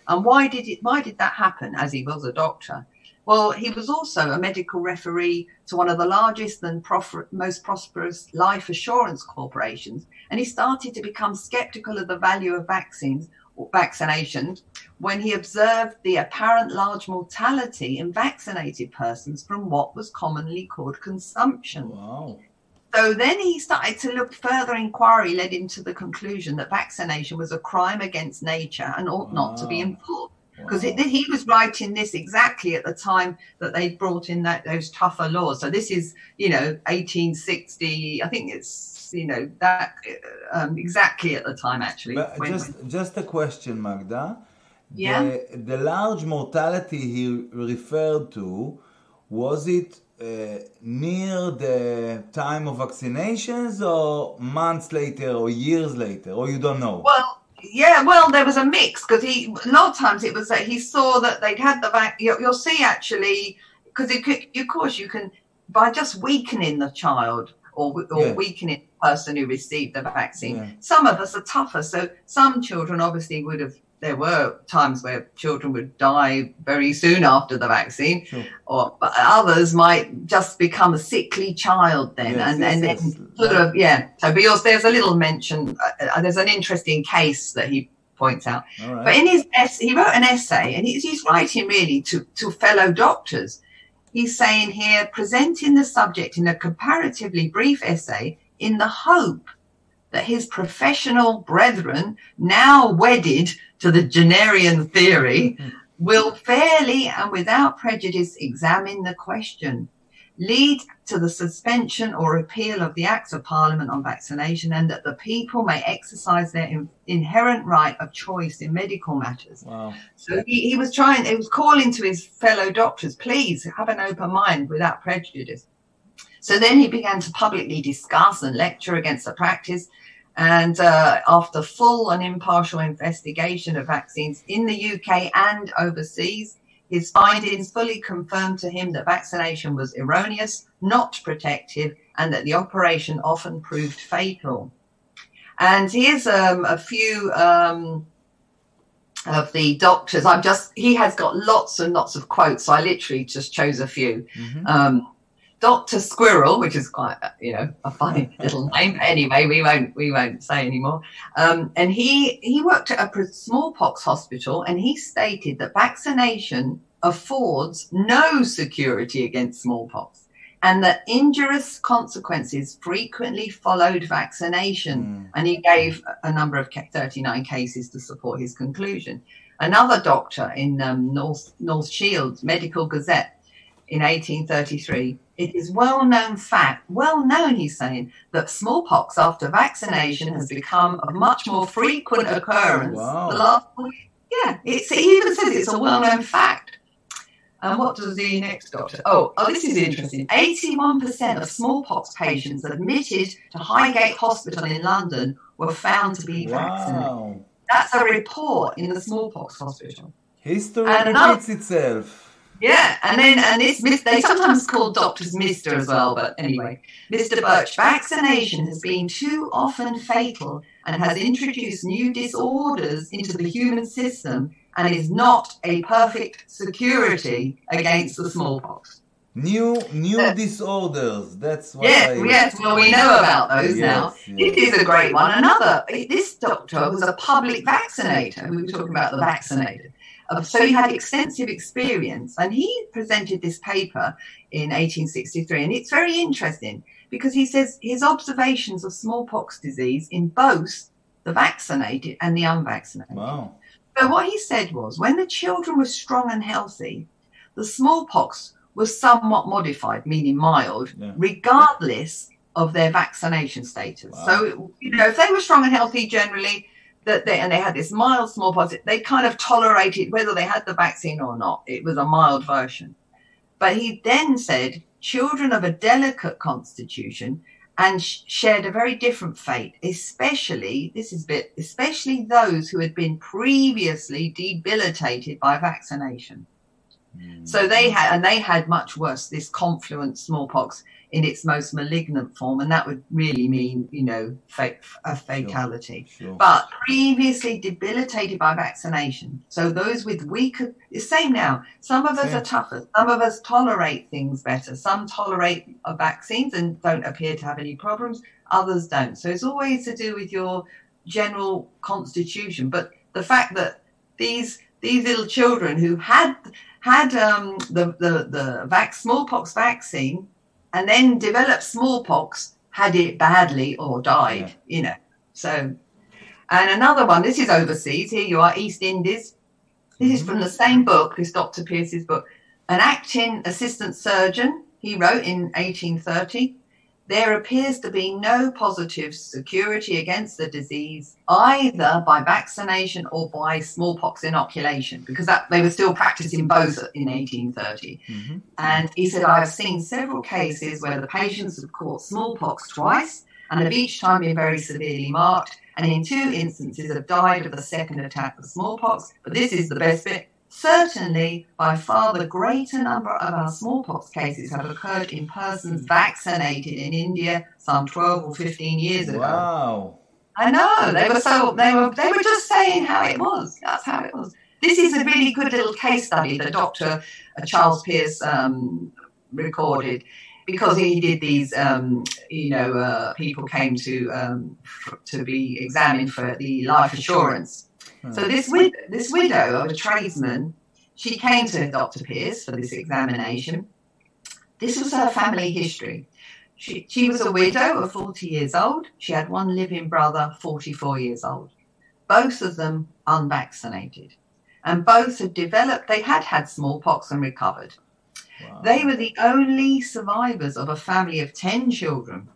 And why did it? Why did that happen? As he was a doctor. Well, he was also a medical referee to one of the largest and prof- most prosperous life assurance corporations, and he started to become skeptical of the value of vaccines or vaccinations when he observed the apparent large mortality in vaccinated persons from what was commonly called consumption. Wow. So then he started to look further. Inquiry led him to the conclusion that vaccination was a crime against nature and ought wow. not to be enforced. Because wow. he was writing this exactly at the time that they brought in that those tougher laws. So this is, you know, eighteen sixty. I think it's, you know, that um, exactly at the time actually. But when, just when... just a question, Magda. Yeah. The, the large mortality he referred to, was it uh, near the time of vaccinations or months later or years later, or you don't know? Well. Yeah, well, there was a mix because he a lot of times it was that he saw that they'd had the vac. You'll, you'll see actually because of course you can by just weakening the child or or yeah. weakening the person who received the vaccine. Yeah. Some of us are tougher, so some children obviously would have. There were times where children would die very soon after the vaccine, sure. or but others might just become a sickly child then, yes, and, yes, and yes. then sort of yeah. So, but yours, there's a little mention. Uh, there's an interesting case that he points out. All right. But in his essay, he wrote an essay, and he's, he's writing really to to fellow doctors. He's saying here, presenting the subject in a comparatively brief essay in the hope that his professional brethren, now wedded to the Jennerian theory, will fairly and without prejudice examine the question, lead to the suspension or repeal of the Acts of Parliament on vaccination, and that the people may exercise their in, inherent right of choice in medical matters. Wow. So he, he was trying, he was calling to his fellow doctors, please have an open mind without prejudice. So then he began to publicly discuss and lecture against the practice. And uh, after full and impartial investigation of vaccines in the U K and overseas, his findings fully confirmed to him that vaccination was erroneous, not protective, and that the operation often proved fatal. And here's um, a few um, of the doctors. I'm just, he has got lots and lots of quotes. So I literally just chose a few. Mm-hmm. Um, Doctor Squirrel, which is quite, you know, a funny little name. But anyway, we won't we won't say anymore. Um, and he he worked at a smallpox hospital, and he stated that vaccination affords no security against smallpox, and that injurious consequences frequently followed vaccination. Mm. And he gave a number of thirty-nine cases to support his conclusion. Another doctor in um, North North Shields Medical Gazette in eighteen thirty-three. It is well-known fact, well-known, he's saying, that smallpox after vaccination has become of much more frequent occurrence. Wow. The last, yeah, it's, he even says it's a well-known fact. And what does the next doctor? Oh, oh, this is interesting. eighty-one percent of smallpox patients admitted to Highgate Hospital in London were found to be wow. vaccinated. That's a report in the smallpox hospital. History and repeats another, itself. Yeah, and then and this they sometimes call doctors Mister as well, but anyway, Mister Birch, vaccination has been too often fatal and has introduced new disorders into the human system and is not a perfect security against the smallpox. New new uh, disorders. That's what yes, I... yes. Well, we know about those yes, now. Yes. It is a great one. Another. This doctor was a public vaccinator. We were talking about the vaccinated. So he had extensive experience, and he presented this paper in eighteen sixty-three. And it's very interesting because he says his observations of smallpox disease in both the vaccinated and the unvaccinated. Wow. So what he said was when the children were strong and healthy, the smallpox was somewhat modified, meaning mild, yeah. regardless of their vaccination status. Wow. So, you know, if they were strong and healthy generally, that they and they had this mild smallpox, they kind of tolerated whether they had the vaccine or not. It was a mild version. But he then said children of a delicate constitution and sh- shared a very different fate, especially, this is a bit, especially those who had been previously debilitated by vaccination. Mm. So they had, and they had much worse, this confluent smallpox. in its most malignant form, and that would really mean, you know, fa- a fatality. Sure, sure. But previously debilitated by vaccination. So those with weaker, the same now. Some of us Same. are tougher. Some of us tolerate things better. Some tolerate uh, vaccines and don't appear to have any problems. Others don't. So it's always to do with your general constitution. But the fact that these these little children who had had um, the the the vac- smallpox vaccine and then developed smallpox, had it badly or died, yeah. you know. So, and another one, this is overseas. Here you are, East Indies. This mm-hmm. is from the same book, this Doctor Pierce's book. An acting assistant surgeon, he wrote in eighteen thirty, there appears to be no positive security against the disease, either by vaccination or by smallpox inoculation, because that they were still practicing both in eighteen thirty. Mm-hmm. And he said, I've seen several cases where the patients have caught smallpox twice and have each time been very severely marked, and in two instances have died of the second attack of smallpox. But this is the best bit. Certainly, by far the greater number of our smallpox cases have occurred in persons vaccinated in India some twelve or fifteen years ago. Wow. I know. They were so they were they were just saying how it was. That's how it was. This is a really good little case study that Doctor Charles Pierce um, recorded, because he did these, um, you know, uh, people came to um, f- to be examined for the life assurance. So this wid- this widow of a tradesman, she came to Doctor Pierce for this examination. This was her family history. She, she was a widow of forty years old. She had one living brother, forty-four years old. Both of them unvaccinated. And both had developed, they had had smallpox and recovered. Wow. They were the only survivors of a family of ten children.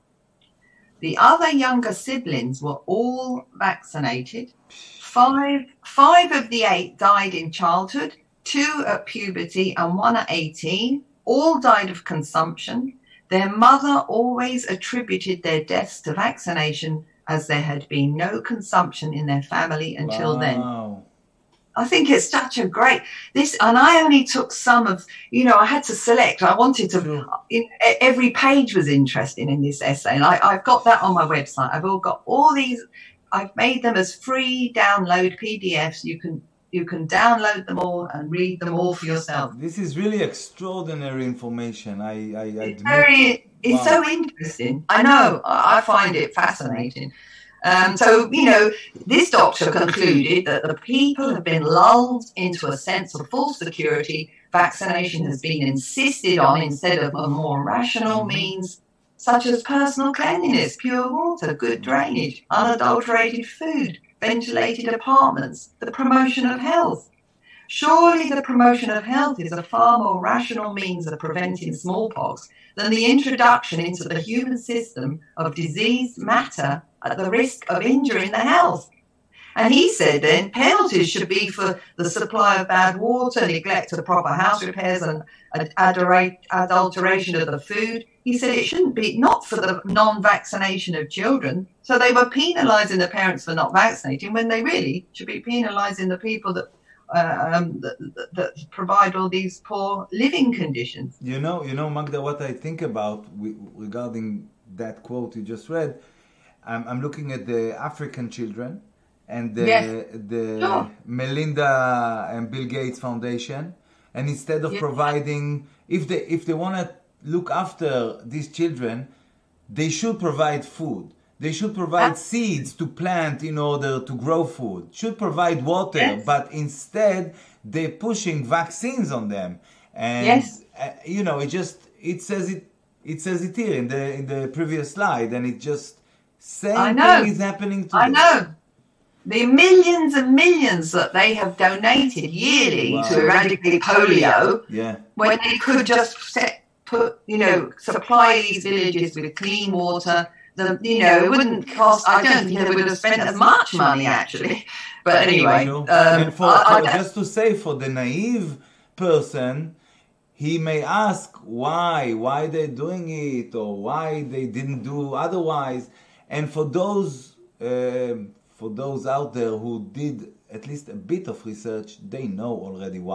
The other younger siblings were all vaccinated. Five, five of the eight died in childhood, two at puberty and one at eighteen. All died of consumption. Their mother always attributed their deaths to vaccination, as there had been no consumption in their family until wow. then. I think it's such a great this, and I only took some of, you know, I had to select. I wanted to. Sure. In, every page was interesting in this essay, and I, I've got that on my website. I've all got all these. I've made them as free download P D Fs. You can you can download them all and read them all for yourself. This is really extraordinary information. I, I it's admit. Very, it's wow. so interesting. I know. I find it fascinating. Um, so, you know, this doctor concluded that the people have been lulled into a sense of false security. Vaccination has been insisted on instead of a more rational means, such as personal cleanliness, pure water, good drainage, unadulterated food, ventilated apartments, the promotion of health. Surely the promotion of health is a far more rational means of preventing smallpox than the introduction into the human system of diseased matter at the risk of injuring the health. And he said then penalties should be for the supply of bad water, neglect of proper house repairs and adulteration of the food. He said it shouldn't be, not for the non-vaccination of children. So they were penalising the parents for not vaccinating when they really should be penalising the people that, uh, um, that, that, that provide all these poor living conditions. You know, you know, Magda, what I think about we, regarding that quote you just read, I'm, I'm looking at the African children and the, yes. the sure. Melinda and Bill Gates Foundation, and instead of yes. providing, if they if they want to look after these children, they should provide food. They should provide ah. seeds to plant in order to grow food. Should provide water, yes. but instead they're pushing vaccines on them. And yes. uh, you know, it just it says it it says it here in the in the previous slide, and it just same thing is happening to I them. know. The millions and millions that they have donated yearly wow. to eradicate polio, yeah. when they could just set, put, you know, supply these villages with clean water. The, you know, it wouldn't cost. I don't think they would have spent as much money actually. But anyway, um, and for, I, for, I, just to say, for the naive person, he may ask why, why they're doing it, or why they didn't do otherwise. And for those, uh, for those out there who did at least a bit of research, they know already why.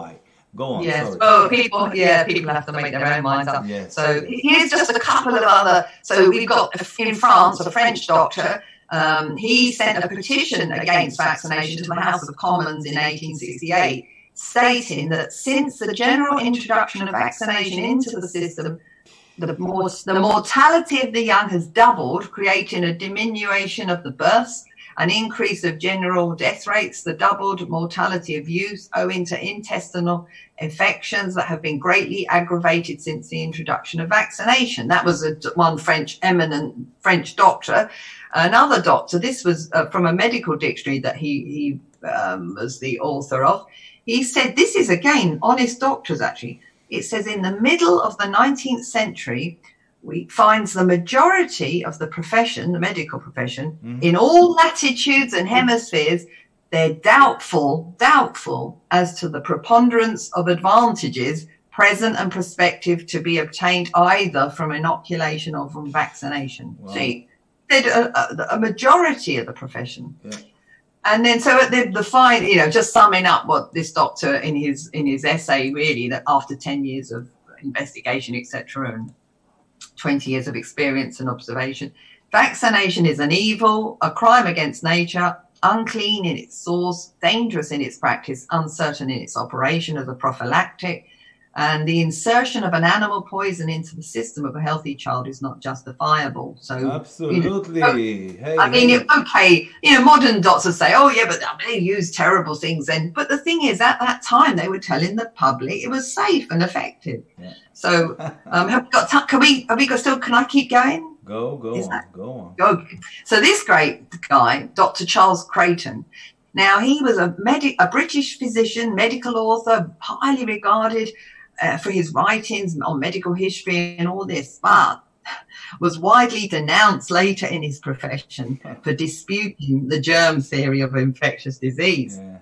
Go on. Yes. Sorry. Oh, people. Yeah, people have to make their own minds up. Yes. So here's just a couple of other. So we've got in France a French doctor. Um, he sent a petition against vaccination to the House of Commons in eighteen sixty-eight, stating that since the general introduction of vaccination into the system, the, more, the mortality of the young has doubled, creating a diminution of the births, an increase of general death rates, the doubled mortality of youth owing to intestinal infections that have been greatly aggravated since the introduction of vaccination. That was a, one French eminent French doctor. Another doctor, this was uh, from a medical dictionary that he, he um, was the author of. He said, this is again, honest doctors actually. It says in the middle of the nineteenth century, we finds the majority of the profession, the medical profession, mm-hmm. in all latitudes and hemispheres, they're doubtful, doubtful as to the preponderance of advantages present and prospective to be obtained either from inoculation or from vaccination. Wow. See, a, a, a majority of the profession. Yeah. And then, so at the, the fine, you know, just summing up what this doctor in his in his essay, really, that after ten years of investigation, et cetera, and twenty years of experience and observation, vaccination is an evil, a crime against nature, unclean in its source, dangerous in its practice, uncertain in its operation as a prophylactic, and the insertion of an animal poison into the system of a healthy child is not justifiable. So, absolutely. You know, hey, I mean, hey. okay, you know, modern doctors say, oh, yeah, but they use terrible things then. But the thing is, at that time, they were telling the public it was safe and effective. Yeah. So, um, have we got time? Can we, have we got still, can I keep going? Go, go is on, that, go on. Okay. So this great guy, Doctor Charles Creighton, now he was a, medic, a British physician, medical author, highly regarded Uh, for his writings on medical history and all this, but was widely denounced later in his profession for disputing the germ theory of infectious disease. Yeah.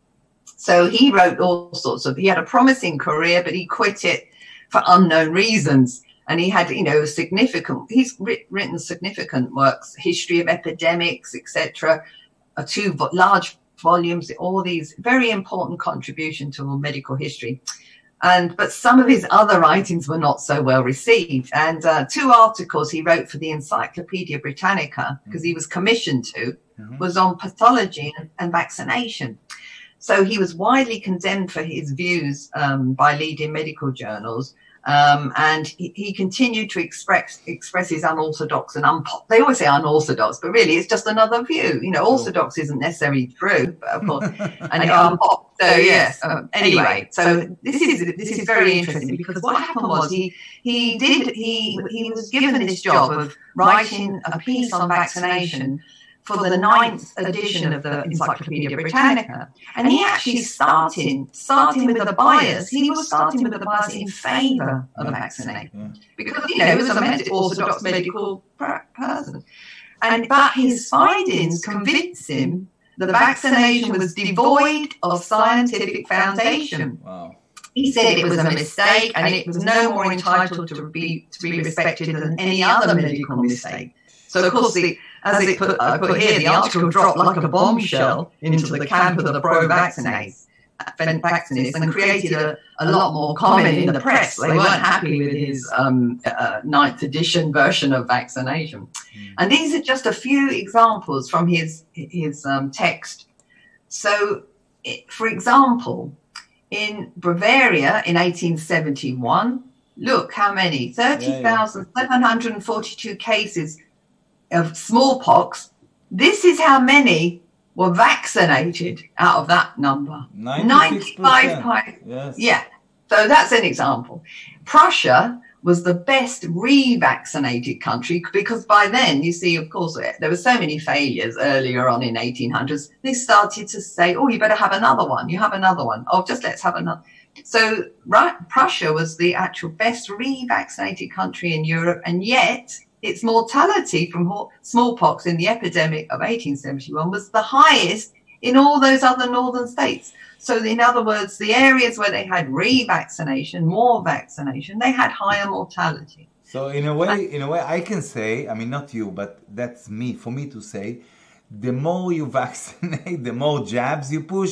So he wrote all sorts of, he had a promising career, but he quit it for unknown reasons. And he had, you know, significant, he's writ, written significant works, history of epidemics, et cetera, uh, two large volumes, all these very important contribution to medical history. And but some of his other writings were not so well received. And uh, two articles he wrote for the Encyclopedia Britannica, because mm-hmm. he was commissioned to, mm-hmm. was on pathology and, and vaccination. So he was widely condemned for his views um, by leading medical journals. Um, and he, he continued to express express his unorthodox and unpo- they always say unorthodox, but really it's just another view. You know, orthodox isn't necessarily true, but of course, and unpop. So yes. Um, anyway, so this is this is very interesting because what happened was he he did he he was given this job of writing a piece on vaccination for the ninth edition of the Encyclopedia Britannica. And he actually started, starting with a bias, he was starting with a bias in favour of vaccination. Yeah. Because, you know, he was a med- orthodox medical person. And but his findings convinced him that vaccination was devoid of scientific foundation. Wow. He said it was a mistake and it was no more entitled to be, to be respected than any other medical mistake. So, of course, the As it put, I put here, the article dropped like a bombshell into the camp of the pro-vaccinates vaccinists and created a, a lot more comment in the press. They weren't happy with his um, uh, ninth edition version of vaccination. Mm. And these are just a few examples from his, his um, text. So, it, for example, in Bavaria in eighteen seventy-one, look how many, thirty thousand seven hundred forty-two cases of smallpox. This is how many were vaccinated out of that number. ninety-five percent. Yes. Yeah. So that's an example. Prussia was the best re-vaccinated country because by then, you see, of course, there were so many failures earlier on in eighteen hundreds. They started to say, oh, you better have another one. You have another one. Oh, just let's have another. So right, Prussia was the actual best re-vaccinated country in Europe, and yet its mortality from smallpox in the epidemic of eighteen seventy-one was the highest in all those other northern states. So in other words, the areas where they had re-vaccination, more vaccination, they had higher mortality. So in a way, in a way, I can say, I mean, not you, but that's me, for me to say, the more you vaccinate, the more jabs you push,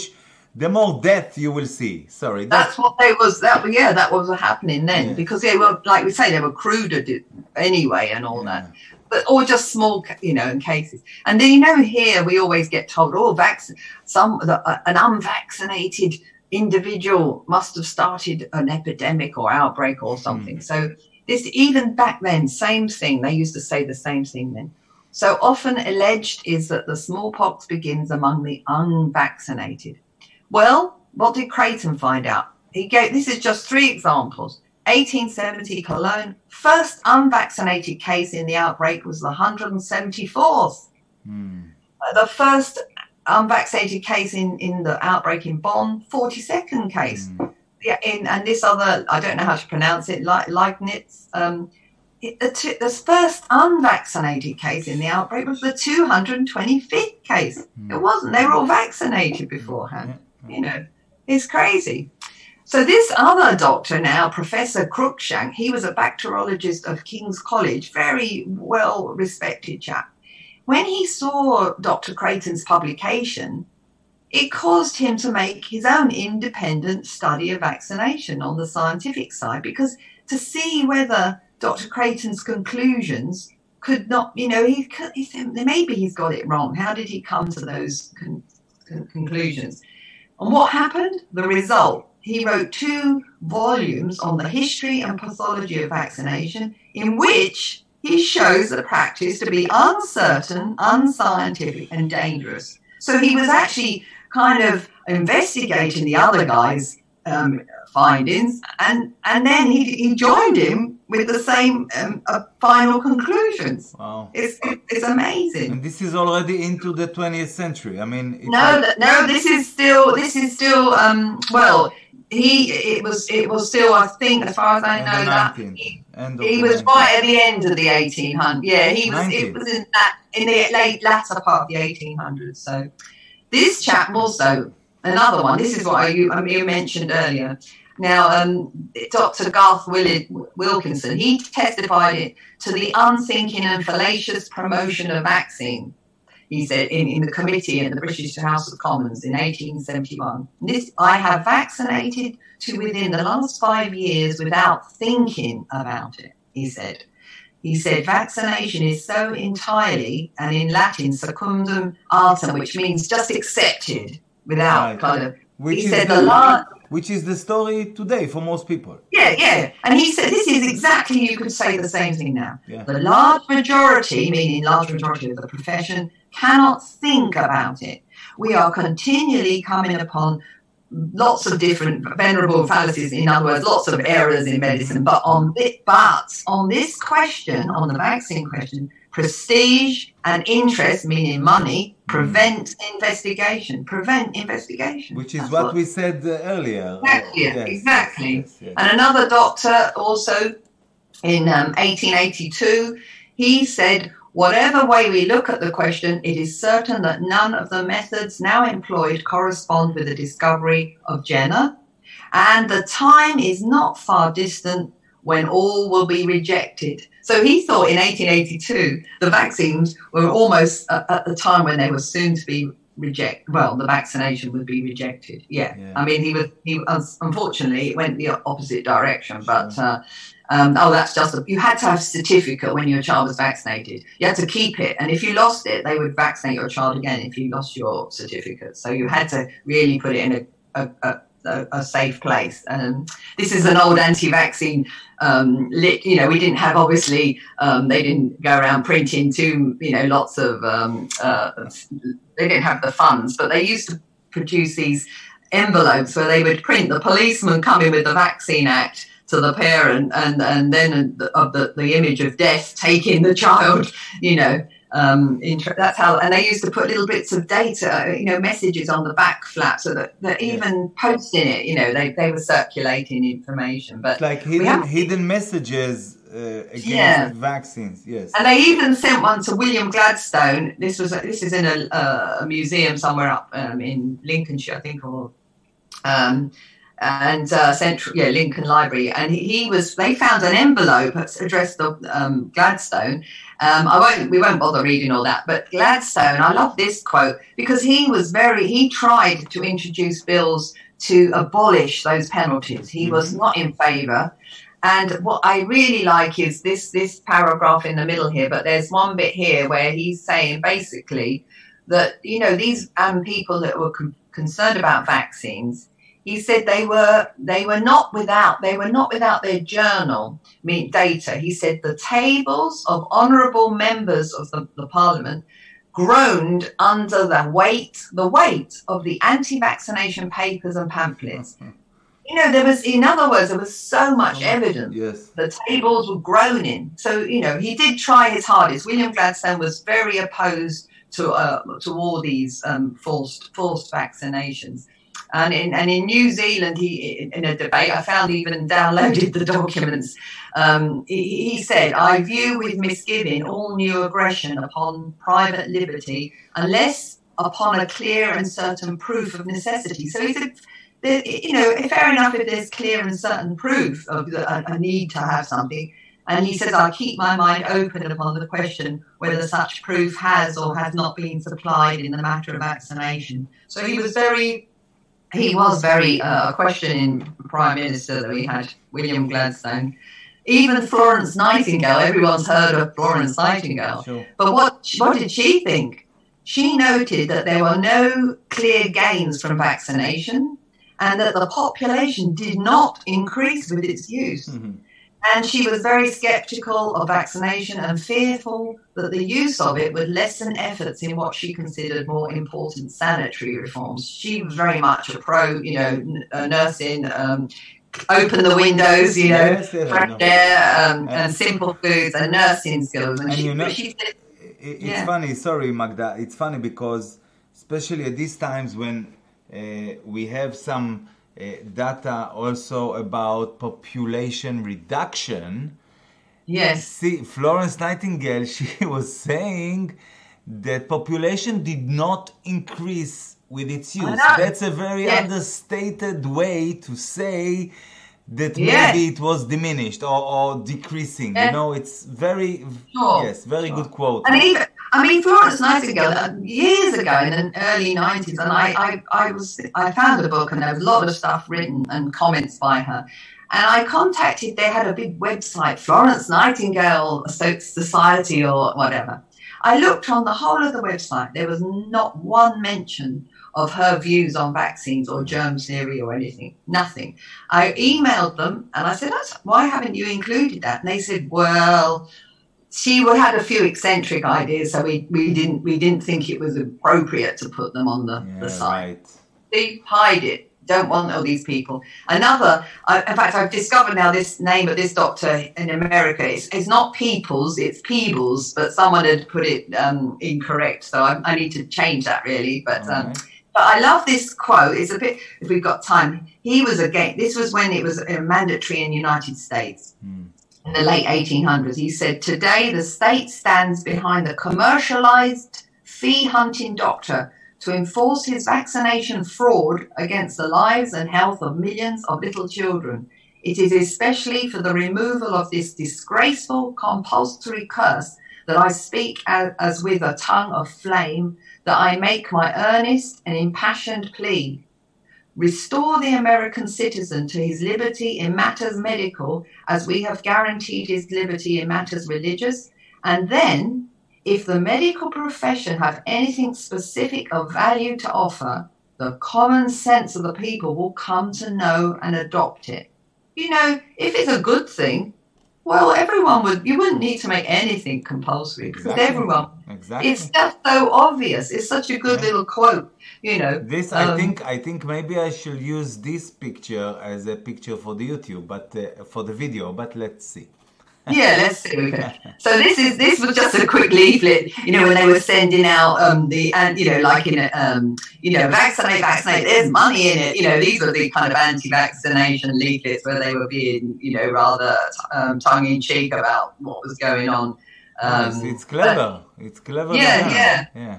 the more death you will see. Sorry. That's, that's what they was, that yeah, that was happening then. Yeah. Because they were, like we say, they were cruder anyway and all yeah. that. But, or just small, you know, in cases. And then, you know, here we always get told, oh, vaccine, some, the, uh, an unvaccinated individual must have started an epidemic or outbreak or something. Mm. So this, even back then, same thing. They used to say the same thing then. So often alleged is that the smallpox begins among the unvaccinated. Well, what did Creighton find out? He gave, this is just three examples. eighteen seventy Cologne, first unvaccinated case in the outbreak was the one hundred seventy-fourth. Mm. The first unvaccinated case in, in the outbreak in Bonn, forty-second case. Mm. Yeah, in, and this other, I don't know how to pronounce it, like Leibniz. Um, it, the, two, the first unvaccinated case in the outbreak was the two hundred twenty-fifth case. Mm. It wasn't. They were all vaccinated beforehand. Yeah. You know, it's crazy. So this other doctor now, Professor Cruikshank, he was a bacteriologist of King's College, very well-respected chap. When he saw Doctor Creighton's publication, it caused him to make his own independent study of vaccination on the scientific side, because to see whether Doctor Creighton's conclusions could not, you know, he, he said, maybe he's got it wrong. How did he come to those con- con- conclusions? And what happened? The result. He wrote two volumes on the history and pathology of vaccination, in which he shows the practice to be uncertain, unscientific, and dangerous. So he was actually kind of investigating the other guy's um, findings, and, and then he, he joined him with the same um, uh, final conclusions. Wow. It's, it's amazing. And this is already into the twentieth century. I mean... No, like... no, this is still, this is still, um, well... He it was it was still, I think, as far as I know, that he, he was right at the end of the eighteen hundreds. Yeah, he was it was in that in the late latter part of the eighteen hundreds. So this chap also, another one. This is what you I mean, you mentioned earlier. Now, um, Doctor Garth Wilkinson, he testified it to the unthinking and fallacious promotion of vaccine. He said in, in the committee in the British House of Commons in eighteen seventy-one, this I have vaccinated to within the last five years without thinking about it, he said. He said vaccination is so entirely, and in Latin, secundum artem, which means just accepted without right. kind of, which he is said the, the large... Which is the story today for most people. Yeah, yeah. And he said this is exactly, you could say the same thing now. Yeah. The large majority, meaning large majority of the profession, cannot think about it. We are continually coming upon lots of different venerable fallacies, in other words, lots of errors in medicine. But on this, but on this question, on the vaccine question, prestige and interest, meaning money, prevent investigation. Prevent investigation. Which is what, what we said uh, earlier. Exactly. Yes, exactly. Yes, yes. And another doctor also in um, eighteen eighty-two, he said, whatever way we look at the question, it is certain that none of the methods now employed correspond with the discovery of Jenner, and the time is not far distant when all will be rejected. So he thought in eighteen eighty-two, the vaccines were almost at, at the time when they were soon to be rejected. Well, the vaccination would be rejected. Yeah. yeah. I mean, he was, he was, unfortunately, it went the opposite direction, but, uh, Um, oh, that's just, a, you had to have a certificate when your child was vaccinated. You had to keep it. And if you lost it, they would vaccinate your child again if you lost your certificate. So you had to really put it in a, a, a, a safe place. And this is an old anti-vaccine um, lit, you know, we didn't have, obviously, um, they didn't go around printing too, you know, lots of, um, uh, they didn't have the funds, but they used to produce these envelopes where they would print the policeman coming with the Vaccine Act to the parent, and, and then of the, the image of death taking the child, you know, um, inter- that's how, and they used to put little bits of data, you know, messages on the back flap so that, that even posting it, you know, they, they were circulating information. But it's like hidden, have, hidden messages uh, against yeah. vaccines, yes. And they even sent one to William Gladstone. This was, this is in a, a museum somewhere up um, in Lincolnshire, I think, or... Um, and uh, Central, yeah, Lincoln Library, and he, he was. They found an envelope addressed to um, Gladstone. Um, I won't. We won't bother reading all that. But Gladstone, I love this quote because he was very. He tried to introduce bills to abolish those penalties. He was not in favour. And what I really like is this this paragraph in the middle here. But there's one bit here where he's saying basically that you know these um, people that were con- concerned about vaccines. He said they were they were not without they were not without their journal I mean, data. He said the tables of honourable members of the, the Parliament groaned under the weight the weight of the anti-vaccination papers and pamphlets. You know, there was, in other words, there was so much evidence. Yes. The tables were groaning. So, you know, he did try his hardest. William Gladstone was very opposed to uh, to all these um, forced forced vaccinations. And in, and in New Zealand, he in a debate, I found even downloaded the documents. Um, he, he said, "I view with misgiving all new aggression upon private liberty, unless upon a clear and certain proof of necessity." So he said, you know, fair enough if there's clear and certain proof of the, a, a need to have something. And he says, "I keep my mind open upon the question whether such proof has or has not been supplied in the matter of vaccination." So he was very. He was very uh, questioning Prime Minister that we had, William Gladstone. Even Florence Nightingale, everyone's heard of Florence Nightingale. Sure. But what what did she think? She noted that there were no clear gains from vaccination and that the population did not increase with its use. Mm-hmm. And she was very sceptical of vaccination and fearful that the use of it would lessen efforts in what she considered more important sanitary reforms. She was very much a pro, you know, n- nursing, um, open the windows, you know, yes, yes, fresh air um, and, and simple foods and nursing skills. And, and she, you know, she said, it's yeah. funny, sorry, Magda, it's funny because especially at these times when uh, we have some Uh, data also about population reduction. Yes. See, Florence Nightingale, she was saying that population did not increase with its use. That's a very yes. understated way to say that yes. maybe it was diminished or, or decreasing. Yes. You know, it's very, sure. yes, very sure. good quote. And even, I mean, Florence Nightingale, years ago in the early nineties, and I, I, I was, I found a book and there was a lot of stuff written and comments by her. And I contacted, they had a big website, Florence Nightingale Society or whatever. I looked on the whole of the website. There was not one mention of her views on vaccines or germ theory or anything, nothing. I emailed them and I said, "Why haven't you included that?" And they said, "Well, she had a few eccentric ideas, so we, we didn't we didn't think it was appropriate to put them on the, yeah, the site." Right. They hide it. Don't want all these people. Another, I, in fact, I've discovered now this name of this doctor in America. It's, it's not Peoples, it's Peebles, but someone had put it um, incorrect, so I, I need to change that really. But um, right. but I love this quote. It's a bit, if we've got time. He was again. This was when it was mandatory in the United States. Hmm. In the late eighteen hundreds, he said, "Today the state stands behind the commercialized fee-hunting doctor to enforce his vaccination fraud against the lives and health of millions of little children. It is especially for the removal of this disgraceful compulsory curse that I speak as, as with a tongue of flame, that I make my earnest and impassioned plea. Restore the American citizen to his liberty in matters medical, as we have guaranteed his liberty in matters religious, and then, if the medical profession have anything specific of value to offer, the common sense of the people will come to know and adopt it." You know, if it's a good thing, well, everyone would, you wouldn't need to make anything compulsory because exactly. everyone, exactly. It's just so obvious. It's such a good yeah. little quote, you know. This, um, I think, I think maybe I should use this picture as a picture for the YouTube, but uh, for the video, but let's see. Yeah, let's see. Okay. So this is this was just a quick leaflet, you know, when they were sending out um, the and you know, like in a, um, you know, vaccinate, vaccinate. There's money in it. You know, these were the kind of anti-vaccination leaflets where they were being, you know, rather um, tongue-in-cheek about what was going on. Um, it's, it's clever. But, it's clever. Yeah, yeah, yeah.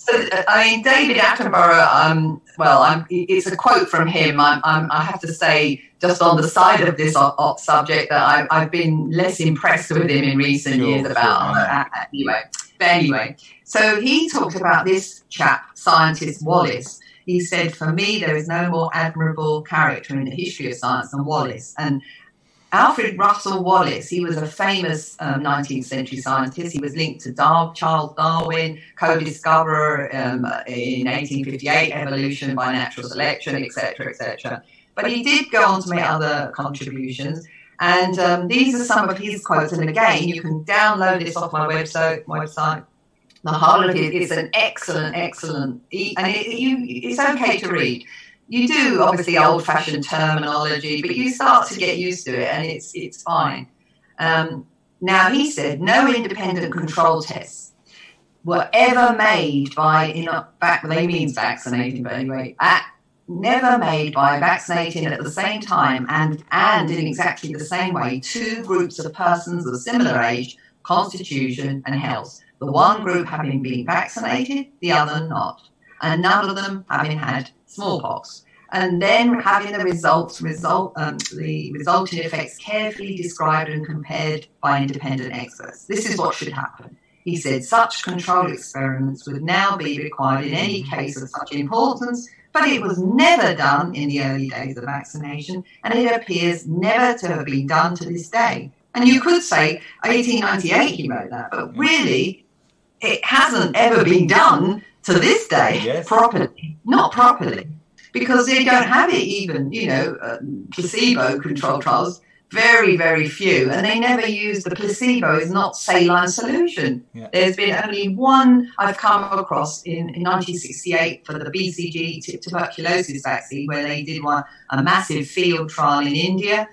So, I mean, David Attenborough, um, well, I'm, it's a quote from him. I'm, I'm, I have to say, just on the side of this o- o- subject, that I, I've been less impressed with him in recent Sure, years about, sure, uh, uh, anyway. But anyway, so he talked about this chap, scientist Wallace. He said, for me, there is no more admirable character in the history of science than Wallace. And Alfred Russel Wallace, he was a famous um, nineteenth century scientist. He was linked to Dar- Charles Darwin, co-discoverer um, in eighteen fifty-eight, evolution by natural selection, et cetera, et cetera. But he did go on to make other contributions. And um, these are some of his quotes. And again, you can download this off my website. website. The whole of it is an excellent, excellent, and it, you, it's okay to read. You do, obviously, old-fashioned terminology, but you start to get used to it, and it's it's fine. Um, now, he said, no independent control tests were ever made by, you know, back, they means vaccinating, but anyway, at, never made by vaccinating at the same time and, and in exactly the same way two groups of persons of similar age, constitution, and health. The one group having been vaccinated, the other not, and none of them having had smallpox, and then having the results result um, the resulting effects carefully described and compared by independent experts. This is what should happen. He said such control experiments would now be required in any case of such importance, but it was never done in the early days of vaccination, and it appears never to have been done to this day. And you could say eighteen ninety-eight he wrote that, but really it hasn't ever been done to this day yes. properly, not properly, because they don't have it even, you know, uh, placebo-controlled trials, very, very few, and they never use the placebo is not saline solution. Yeah. There's been only one I've come across in, in nineteen sixty-eight for the B C G t- tuberculosis vaccine, where they did one a massive field trial in India,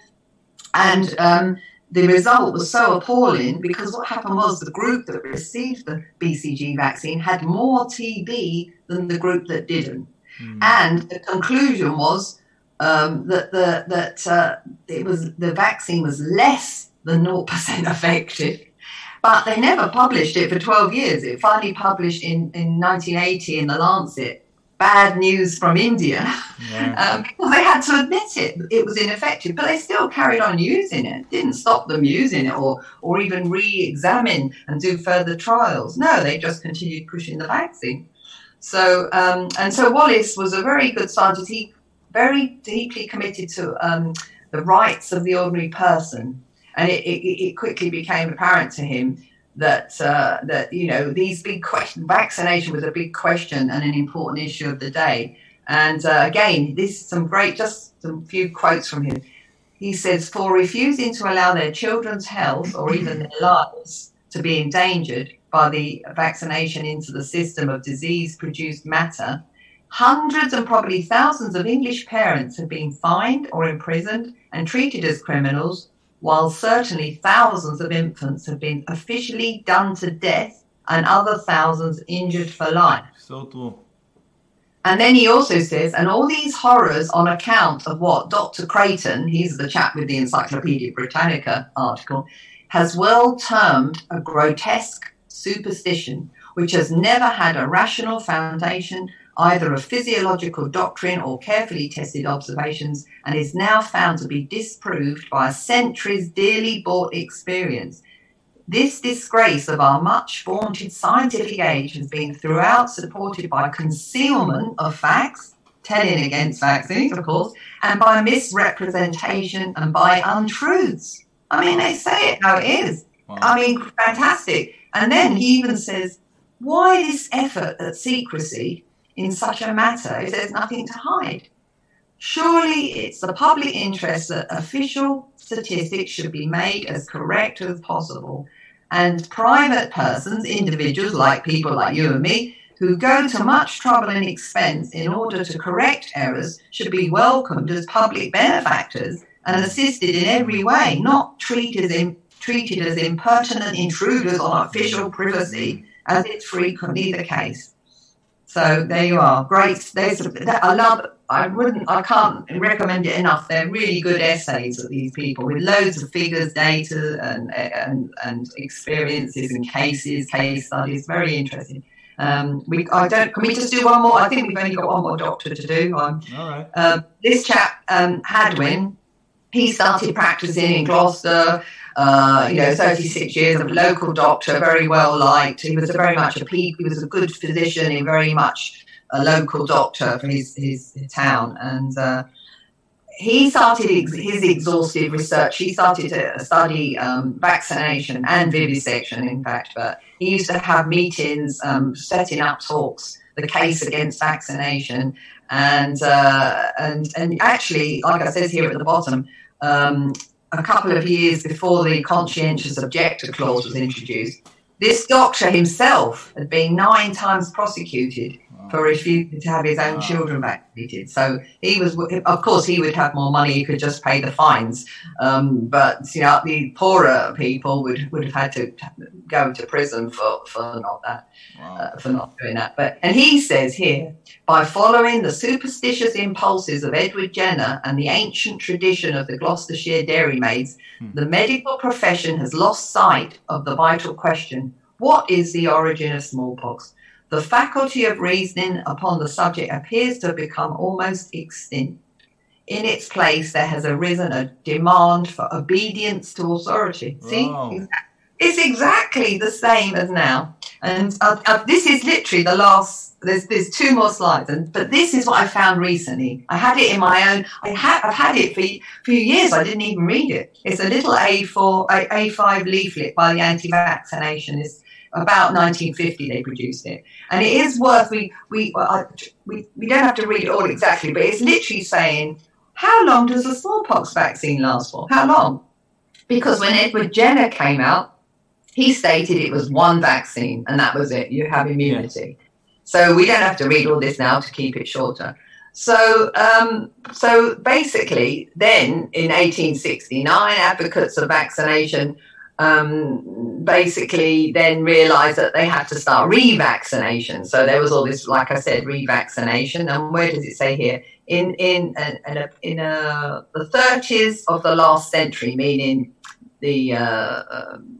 and um, the result was so appalling because what happened was the group that received the B C G vaccine had more T B than the group that didn't. Mm. And the conclusion was um, that the that uh, it was the vaccine was less than zero percent effective. But they never published it for twelve years. It finally published in, in nineteen eighty in The Lancet. Bad news from India, yeah. um, because they had to admit it, it was ineffective, but they still carried on using it. Didn't stop them using it or or even re-examine and do further trials. No, they just continued pushing the vaccine. So, um, and so Wallace was a very good scientist. He very deeply committed to um, the rights of the ordinary person, and it, it, it quickly became apparent to him that, uh, that you know, these big questions, vaccination was a big question and an important issue of the day. And uh, again, this is some great, just some few quotes from him. He says, for refusing to allow their children's health or even their lives to be endangered by the vaccination into the system of disease-produced matter, hundreds and probably thousands of English parents have been fined or imprisoned and treated as criminals, while certainly thousands of infants have been officially done to death and other thousands injured for life. So true. And then he also says, and all these horrors on account of what Doctor Creighton, he's the chap with the Encyclopedia Britannica article, has well termed a grotesque superstition, which has never had a rational foundation, either of physiological doctrine or carefully tested observations, and is now found to be disproved by a century's dearly bought experience. This disgrace of our much vaunted scientific age has been throughout supported by concealment of facts, telling against vaccines, of course, and by misrepresentation and by untruths. I mean, they say it how it is. Wow. I mean, fantastic. And then he even says, why this effort at secrecy in such a matter if there's nothing to hide? Surely it's the public interest that official statistics should be made as correct as possible, and private persons, individuals like people like you and me, who go to much trouble and expense in order to correct errors, should be welcomed as public benefactors and assisted in every way, not treated as, in, treated as impertinent intruders on official privacy, as it's frequently the case. So there you are. Great. There's a, I love. I wouldn't. I can't recommend it enough. They're really good essays of these people with loads of figures, data, and and and experiences and cases, case studies. Very interesting. Um, we, I don't. Can we just do one more? I think we've only got one more doctor to do. Um, All right. Um, this chap, um, Hadwin, he started practicing in Gloucester. Uh, you know, thirty-six years of local doctor, very well liked. He was a very much a he was a good physician and very much a local doctor for his his, his town. And uh, he started ex- his exhaustive research. He started to study um, vaccination and vivisection, in fact. But he used to have meetings, um, setting up talks, the case against vaccination, and uh, and and actually, like I said here at the bottom. Um, a couple of years before the conscientious objector clause was introduced, this doctor himself had been nine times prosecuted wow. for refusing to have his own wow. children vaccinated. So he was, of course, he would have more money. He could just pay the fines. Um, but, you know, the poorer people would, would have had to go to prison for, for not that, wow. uh, for not doing that. But, and he says here, by following the superstitious impulses of Edward Jenner and the ancient tradition of the Gloucestershire dairymaids, hmm. the medical profession has lost sight of the vital question, what is the origin of smallpox? The faculty of reasoning upon the subject appears to have become almost extinct. In its place, there has arisen a demand for obedience to authority. See? Wow. It's exactly the same as now. And uh, uh, this is literally the last, there's there's two more slides, and but this is what I found recently. I had it in my own, I ha- I've had it for a few years, I didn't even read it. It's a little A four, A five leaflet by the anti-vaccinationists. About nineteen fifty they produced it. And it is worth, we, we, I, we, we don't have to read it all exactly, but it's literally saying, how long does the smallpox vaccine last for? How long? Because when Edward Jenner came out, he stated it was one vaccine and that was it. You have immunity. Yeah. So we don't have to read all this now to keep it shorter. So, um, so basically, then in eighteen sixty-nine, advocates of vaccination um, basically then realised that they had to start revaccination. So there was all this, like I said, revaccination. And where does it say here? In in in, a, in a, the thirties of the last century, meaning the uh, um,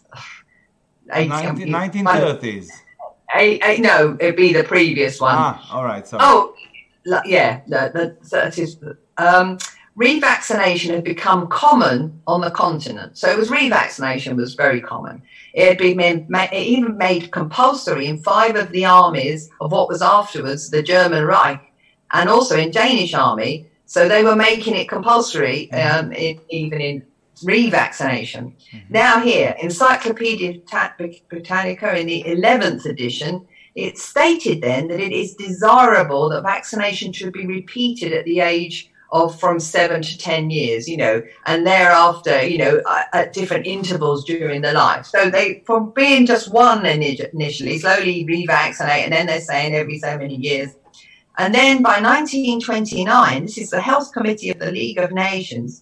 nineteen thirties. I, I, no, it'd be the previous one. Ah, all right. Sorry. Oh, yeah, the, the thirties. Um, revaccination had become common on the continent. So it was revaccination was very common. It had been it even made compulsory in five of the armies of what was afterwards the German Reich, and also in Danish army. So they were making it compulsory, um, in, even in revaccination. Mm-hmm. Now here, Encyclopedia Britannica in the eleventh edition, it stated then that it is desirable that vaccination should be repeated at the age of from seven to ten years, you know, and thereafter, you know, at different intervals during the life. So they, from being just one initially, slowly revaccinate, and then they're saying every so many years. And then by nineteen twenty-nine, this is the Health Committee of the League of Nations,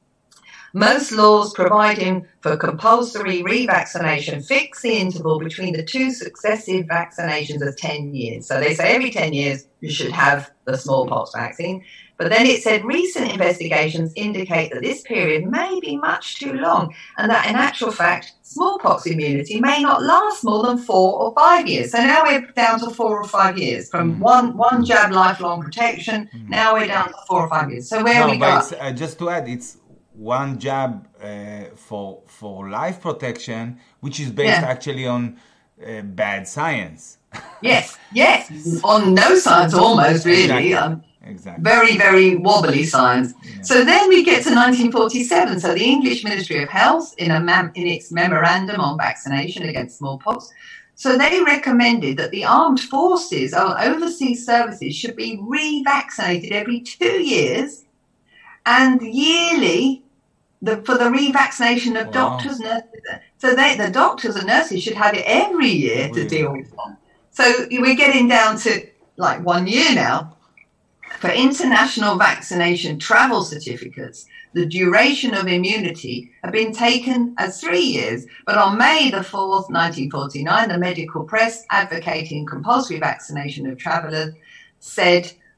most laws providing for compulsory revaccination fix the interval between the two successive vaccinations as ten years. So they say every ten years you should have the smallpox vaccine. But then it said recent investigations indicate that this period may be much too long and that in actual fact, smallpox immunity may not last more than four or five years. So now we're down to four or five years from mm. one one jab lifelong protection. Mm. Now we're down to four or five years. So where no, we but go? Uh, just to add, it's one jab uh, for for life protection, which is based yeah. actually on uh, bad science. Yes, yes, on no science almost really. Exactly. Um, exactly. Very, very wobbly science. Yeah. So then we get to nineteen forty-seven. So the English Ministry of Health, in a mem- in its memorandum on vaccination against smallpox, so they recommended that the armed forces or overseas services should be re-vaccinated every two years, and yearly. The, for the revaccination of wow. doctors, nurses, so they, the doctors and nurses should have it every year to deal with them. So we're getting down to like one year now. For international vaccination travel certificates, the duration of immunity had been taken as three years. But on May the fourth, nineteen forty-nine, the medical press advocating compulsory vaccination of travellers said,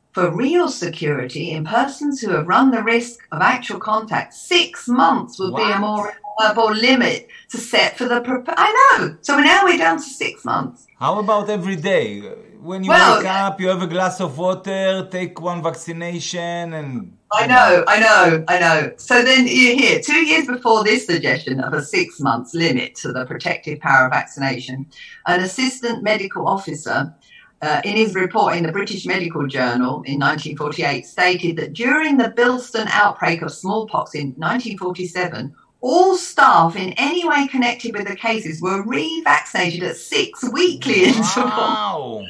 for real security in persons who have run the risk of actual contact, six months would what? be a more reliable limit to set for the... Pro- I know. So now we're down to six months. How about every day? When you well, wake up, you have a glass of water, take one vaccination and... I know, I know, I know. So then you hear, two years before this suggestion of a six months limit to the protective power of vaccination, an assistant medical officer uh, in his report in the British Medical Journal in nineteen forty-eight stated that during the Bilston outbreak of smallpox in nineteen forty-seven, all staff in any way connected with the cases were re-vaccinated at six weekly intervals. Wow.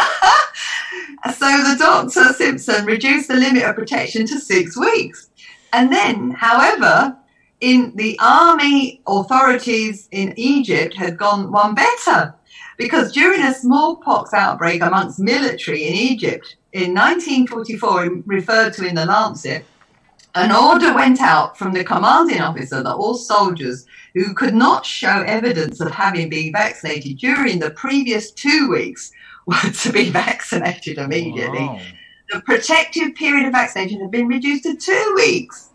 So the Doctor Simpson reduced the limit of protection to six weeks. And then, however, in the army authorities in Egypt had gone one better, because during a smallpox outbreak amongst military in Egypt in nineteen forty-four, referred to in the Lancet, an order went out from the commanding officer that all soldiers who could not show evidence of having been vaccinated during the previous two weeks were to be vaccinated immediately. Wow. The protective period of vaccination had been reduced to two weeks.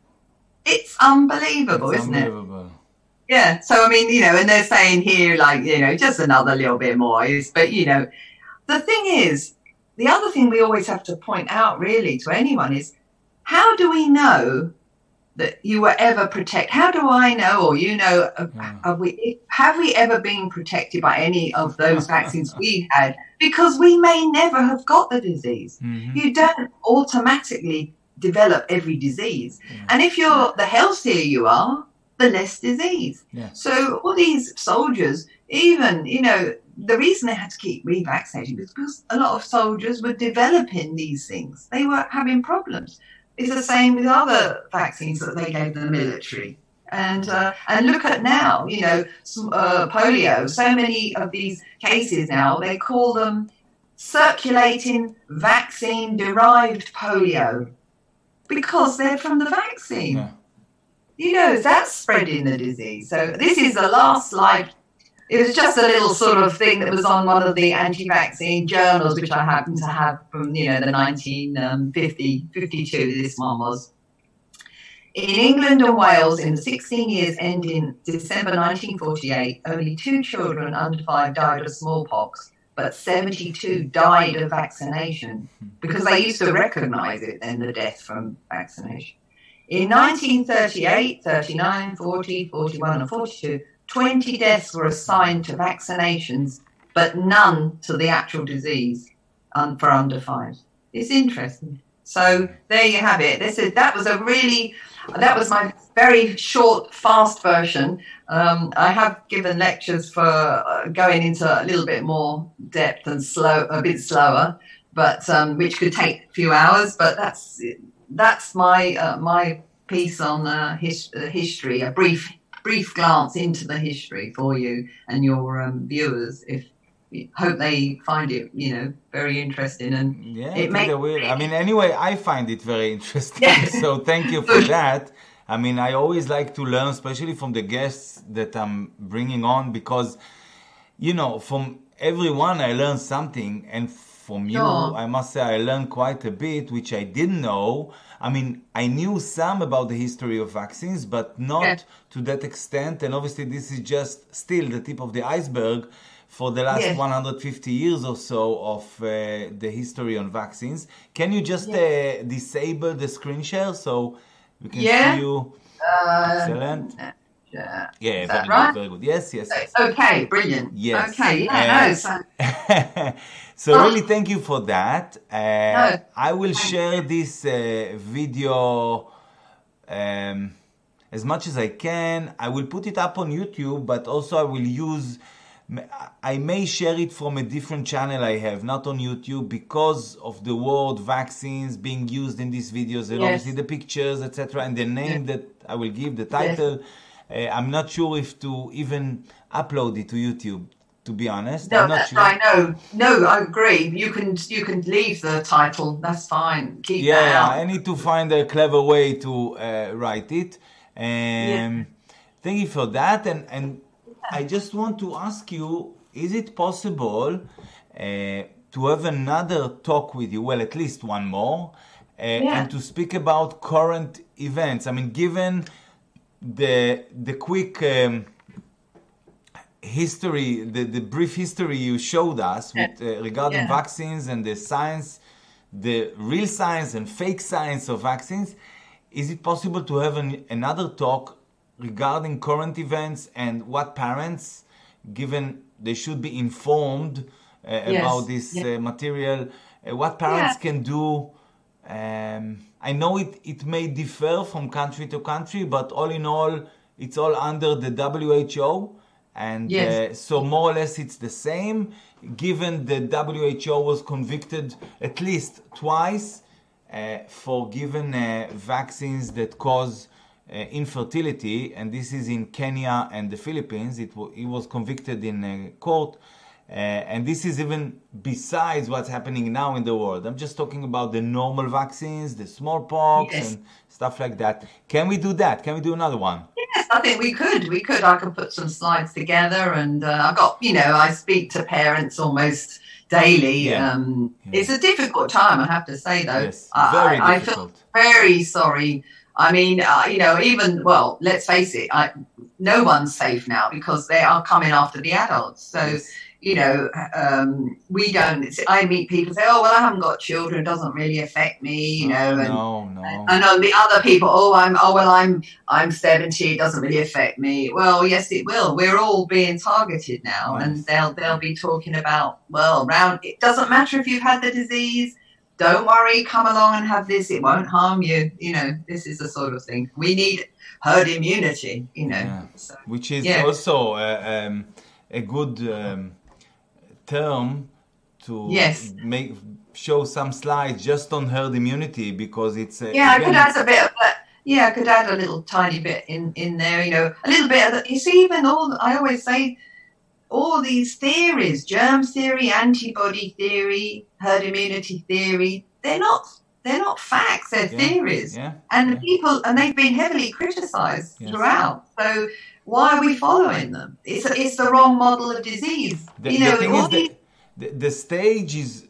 It's unbelievable, it's isn't unbelievable. it? Yeah. So, I mean, you know, and they're saying here, like, you know, just another little bit more is, but, you know, the thing is, the other thing we always have to point out really to anyone is, how do we know that you were ever protected? How do I know, or you know, Yeah. have we have we ever been protected by any of those vaccines we had? Because we may never have got the disease. Mm-hmm. You don't automatically develop every disease. Yeah. And if you're, the healthier you are, the less disease. Yeah. So all these soldiers, even, you know, the reason they had to keep revaccinating was because a lot of soldiers were developing these things. They were having problems. It's the same with other vaccines that they gave the military. And uh, and look at now, you know, uh, polio. So many of these cases now, they call them circulating vaccine-derived polio because they're from the vaccine. Yeah. You know, that's spreading the disease. So this is the last slide. It was just a little sort of thing that was on one of the anti-vaccine journals, which I happen to have from, you know, the nineteen fifty, fifty-two, this one was. In England and Wales, in the sixteen years ending December nineteen forty-eight, only two children under five died of smallpox, but seventy-two died of vaccination because they used to recognise it then, the death from vaccination. In nineteen thirty-eight, thirty-nine, forty, forty-one and forty-two, twenty deaths were assigned to vaccinations, but none to the actual disease um, for under five. It's interesting. So there you have it. This is that was a really that was my very short, fast version. Um, I have given lectures for uh, going into a little bit more depth and slow, a bit slower, but um, which could take a few hours. But that's that's my uh, my piece on uh, his, uh, history. A brief. brief glance into the history for you and your um, viewers. If hope they find it, you know, very interesting. And yeah, it makes. I mean, anyway, I find it very interesting. So thank you for that. I mean, I always like to learn, especially from the guests that I'm bringing on, because, you know, from everyone I learn something, and from you, Sure. I must say I learned quite a bit, which I didn't know. I mean, I knew some about the history of vaccines, but not Yeah. to that extent. And obviously, this is just still the tip of the iceberg for the last Yes. one hundred fifty years or so of uh, the history on vaccines. Can you just Yeah. uh, disable the screen share so we can Yeah. see you? Uh, Excellent. Yeah. Yeah, Is very that right? good, very good. Yes, yes, yes. Okay, brilliant. Yes. Okay, yeah, Uh, no, so, so Oh. really thank you for that. Uh, No, I will thank share this uh, video um, as much as I can. I will put it up on YouTube, but also I will use, I may share it from a different channel I have, not on YouTube, because of the word vaccines being used in these videos, and Yes. obviously the pictures, et cetera, and the name Yes. that I will give, the title. Uh, I'm not sure if to even upload it to YouTube, to be honest. no, I'm not that's sure. right. No, no, I agree. You can you can leave the title. That's fine. Keep that Yeah, out. I need to find a clever way to uh, write it. Um, Thank you for that. And, and I just want to ask you, is it possible uh, to have another talk with you, well, at least one more, uh, Yeah. and to speak about current events. I mean, given the the quick um, history, the, the brief history you showed us with, uh, regarding Yeah. vaccines and the science, the real science and fake science of vaccines, is it possible to have an, another talk regarding current events and what parents, given they should be informed uh, Yes. about this Yeah. uh, material, uh, what parents Yeah. can do? Um, I know it, it may differ from country to country, but all in all, it's all under the W H O. And Yes. uh, so more or less it's the same, given the W H O was convicted at least twice uh, for given uh, vaccines that cause uh, infertility, and this is in Kenya and the Philippines. It, w- it was convicted in uh, court. Uh, and this is even besides what's happening now in the world. I'm just talking about the normal vaccines, the smallpox Yes. and stuff like that. Can we do that? Can we do another one? Yes, I think we could. We could. I could put some slides together, and uh, I've got, you know, I speak to parents almost daily. Yeah. Um, Yeah. It's a difficult time, I have to say, though. Yes, very I, I, I feel difficult. very sorry. I mean, uh, you know, even, well, let's face it, I, no one's safe now because they are coming after the adults. So, Yes. you know, um, we don't, I meet people say, oh, well, I haven't got children, it doesn't really affect me, you know, Oh, and no, no. and on the other people, oh, I'm, oh, well, I'm, I'm seventy. It doesn't really affect me. Well, yes, it will. We're all being targeted now, Right. and they'll, they'll be talking about, well, round. It doesn't matter if you've had the disease. Don't worry. Come along and have this. It won't harm you. You know, this is the sort of thing we need. Herd immunity. You know, Yeah. so, Which is yeah. also uh, um, a good um, term to Yes. make show some slides just on herd immunity, because it's uh, Yeah, I again, could add a bit of that. Yeah, I could add a little tiny bit in, in there, you know, a little bit of the, you see, even all, the- I always say, all these theories, germ theory, antibody theory, herd immunity theory, they're not, they're not facts, they're Yeah, theories. yeah, And yeah. people, and they've been heavily criticized Yes. throughout. So why are we following them? It's, it's the wrong model of disease. The, you know, the thing all is these, that the, the stage is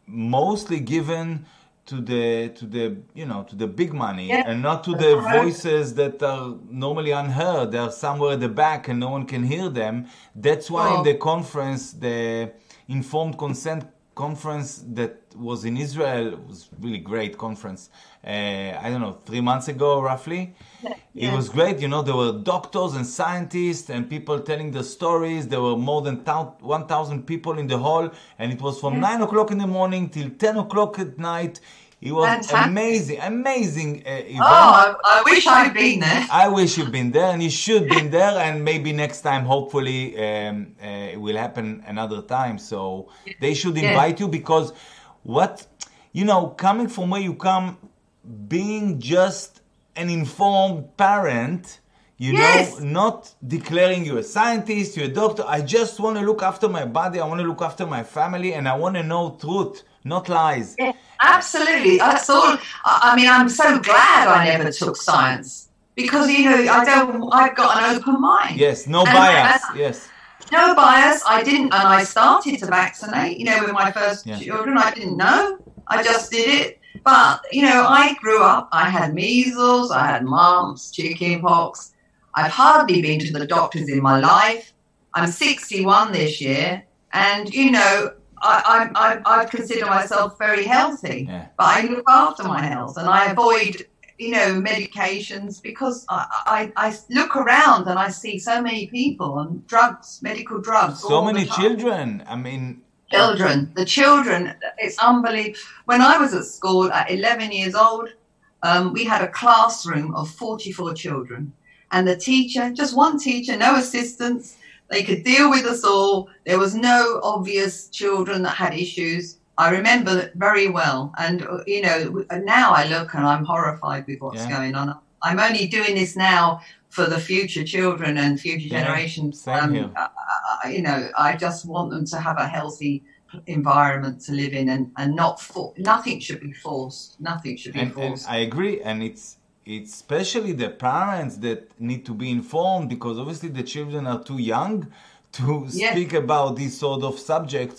mostly given to the to the you know to the big money, Yeah, and not to that's the correct. voices that are normally unheard. They're somewhere at the back and no one can hear them. That's why in Sure. the conference, the informed consent conference that was in Israel, was really great conference. Uh, I don't know, three months ago roughly. It Yeah. was great, you know, there were doctors and scientists and people telling their stories. There were more than one thousand people in the hall, and it was from Yeah. nine o'clock in the morning till ten o'clock at night. It was Fantastic. amazing, amazing uh, event. Oh, I, I wish I'd been there. I wish you've been there, and you should be there, and maybe next time, hopefully, um, uh, it will happen another time. So they should Yeah. invite you, because what, you know, coming from where you come, being just an informed parent, you Yes. know, not declaring you're a scientist, you're a doctor. I just want to look after my body, I want to look after my family, and I want to know truth, not lies. Yeah, absolutely. That's all. I I mean, I'm so glad I never took science because, you know, I don't. I've got an open mind. Yes, no And- bias. and- Yes. No bias. I didn't, and I started to vaccinate. You know, with my first Yeah. children, I didn't know. I just did it. But you know, I grew up. I had measles. I had mumps, chickenpox. I've hardly been to the doctors in my life. I'm sixty-one this year, and you know, I I I, I consider myself very healthy. Yeah. But I look after my health, and I avoid, you know, medications because I, I, I look around and I see so many people on drugs, medical drugs. So all the many time. children. I mean, Children, the children, it's unbelievable. When I was at school at eleven years old, um, we had a classroom of forty-four children. And the teacher, just one teacher, no assistants, they could deal with us all. There was no obvious children that had issues. I remember it very well. And, uh, you know, now I look and I'm horrified with what's Yeah. going on. I'm only doing this now for the future children and future Yeah, generations. same here. I, I, you know, I just want them to have a healthy environment to live in, and, and not for, nothing should be forced. Nothing should be and, and forced. I agree, and it's it's especially the parents that need to be informed, because obviously the children are too young to Yeah. speak about these sort of subjects.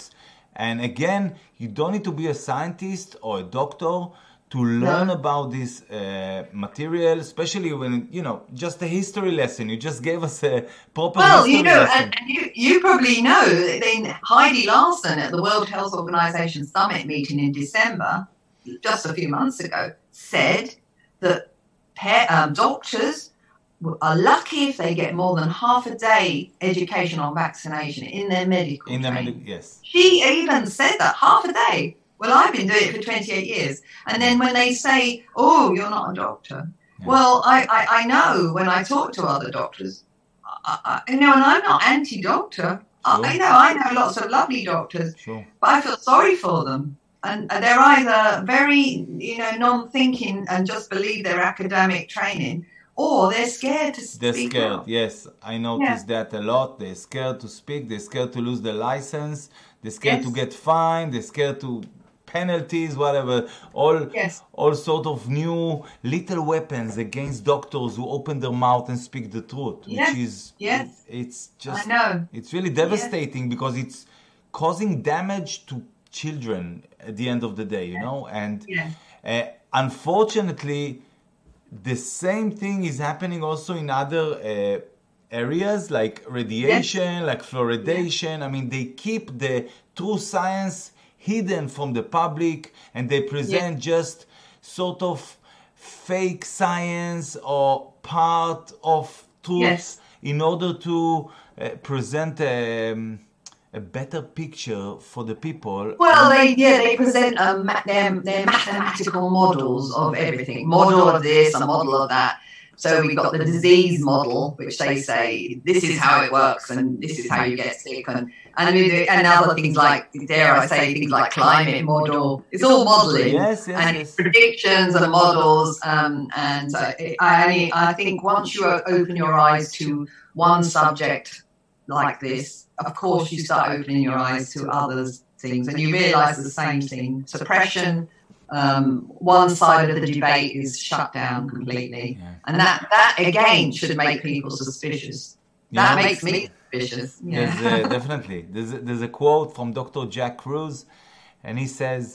And again, you don't need to be a scientist or a doctor to learn No. about this uh, material, especially when, you know, just a history lesson. You just gave us a proper Well, history you know, lesson. and, and you, you probably know that then Heidi Larson at the World Health Organization Summit meeting in December, just a few months ago, said that pa- um, doctors are lucky if they get more than half a day education on vaccination in their medical In the training. medical, yes. She even said that, half a day. Well, I've been doing it for twenty-eight years. And then when they say, oh, you're not a doctor. Yeah. Well, I, I, I know when I talk to other doctors, I, I, you know, and I'm not anti-doctor. I, Sure. you know, I know lots of lovely doctors, Sure. but I feel sorry for them. And they're either very, you know, non-thinking and just believe their academic training, or they're scared to They're speak scared, out. yes. I noticed that a lot. They're scared to speak. They're scared to lose their license. They're scared Yes. to get fined. They're scared to penalties, whatever. All, Yes. all sort of new little weapons against doctors who open their mouth and speak the truth, Yes. which is, Yes. it's just, I know. it's really devastating because it's causing damage to children at the end of the day, you know? And Yeah. uh, unfortunately, the same thing is happening also in other uh, areas like radiation, like fluoridation. I mean, they keep the true science hidden from the public and they present just sort of fake science or part of truth Yes. in order to uh, present um, a better picture for the people. Well, they yeah they present um, ma- their, their mathematical models of everything. Model of this, a model of that. So we've got the disease model, which they say this is how it works and this is how you get sick, and and, we do- and other things like, dare I say, things like climate model. It's all modelling. Yes, yes, and yes. it's predictions and models. Um, and uh, I I think once you open your eyes to one subject like this, of course you start opening your eyes to others things, and you realise the same thing. Suppression. Um, one side of the debate is shut down completely, Yeah. and that that again should make people suspicious. That Yeah. makes me suspicious. There's Yeah. uh, definitely there's a, there's a quote from Doctor Jack Kruse, and he says,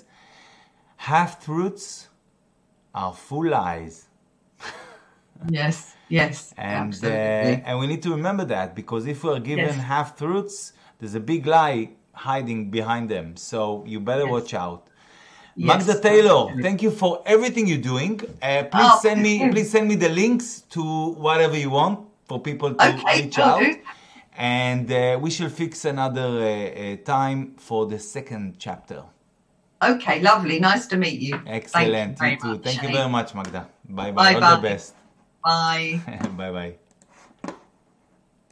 "Half truths are full lies," yes. Yes. and uh, absolutely. and we need to remember that because if we're given Yes. half truths, there's a big lie hiding behind them. So you better Yes. watch out. Yes. Magda Taylor, thank you for everything you're doing. Uh, please Oh, send me thank you. please send me the links to whatever you want for people to Okay, reach will out. do. And uh, we shall fix another uh, uh, time for the second chapter. Okay, lovely. Nice to meet you. Excellent. Thank You you too. very much, Thank you Shane. very much, Magda. Bye bye. All Bye-bye. the best. Bye. Bye bye.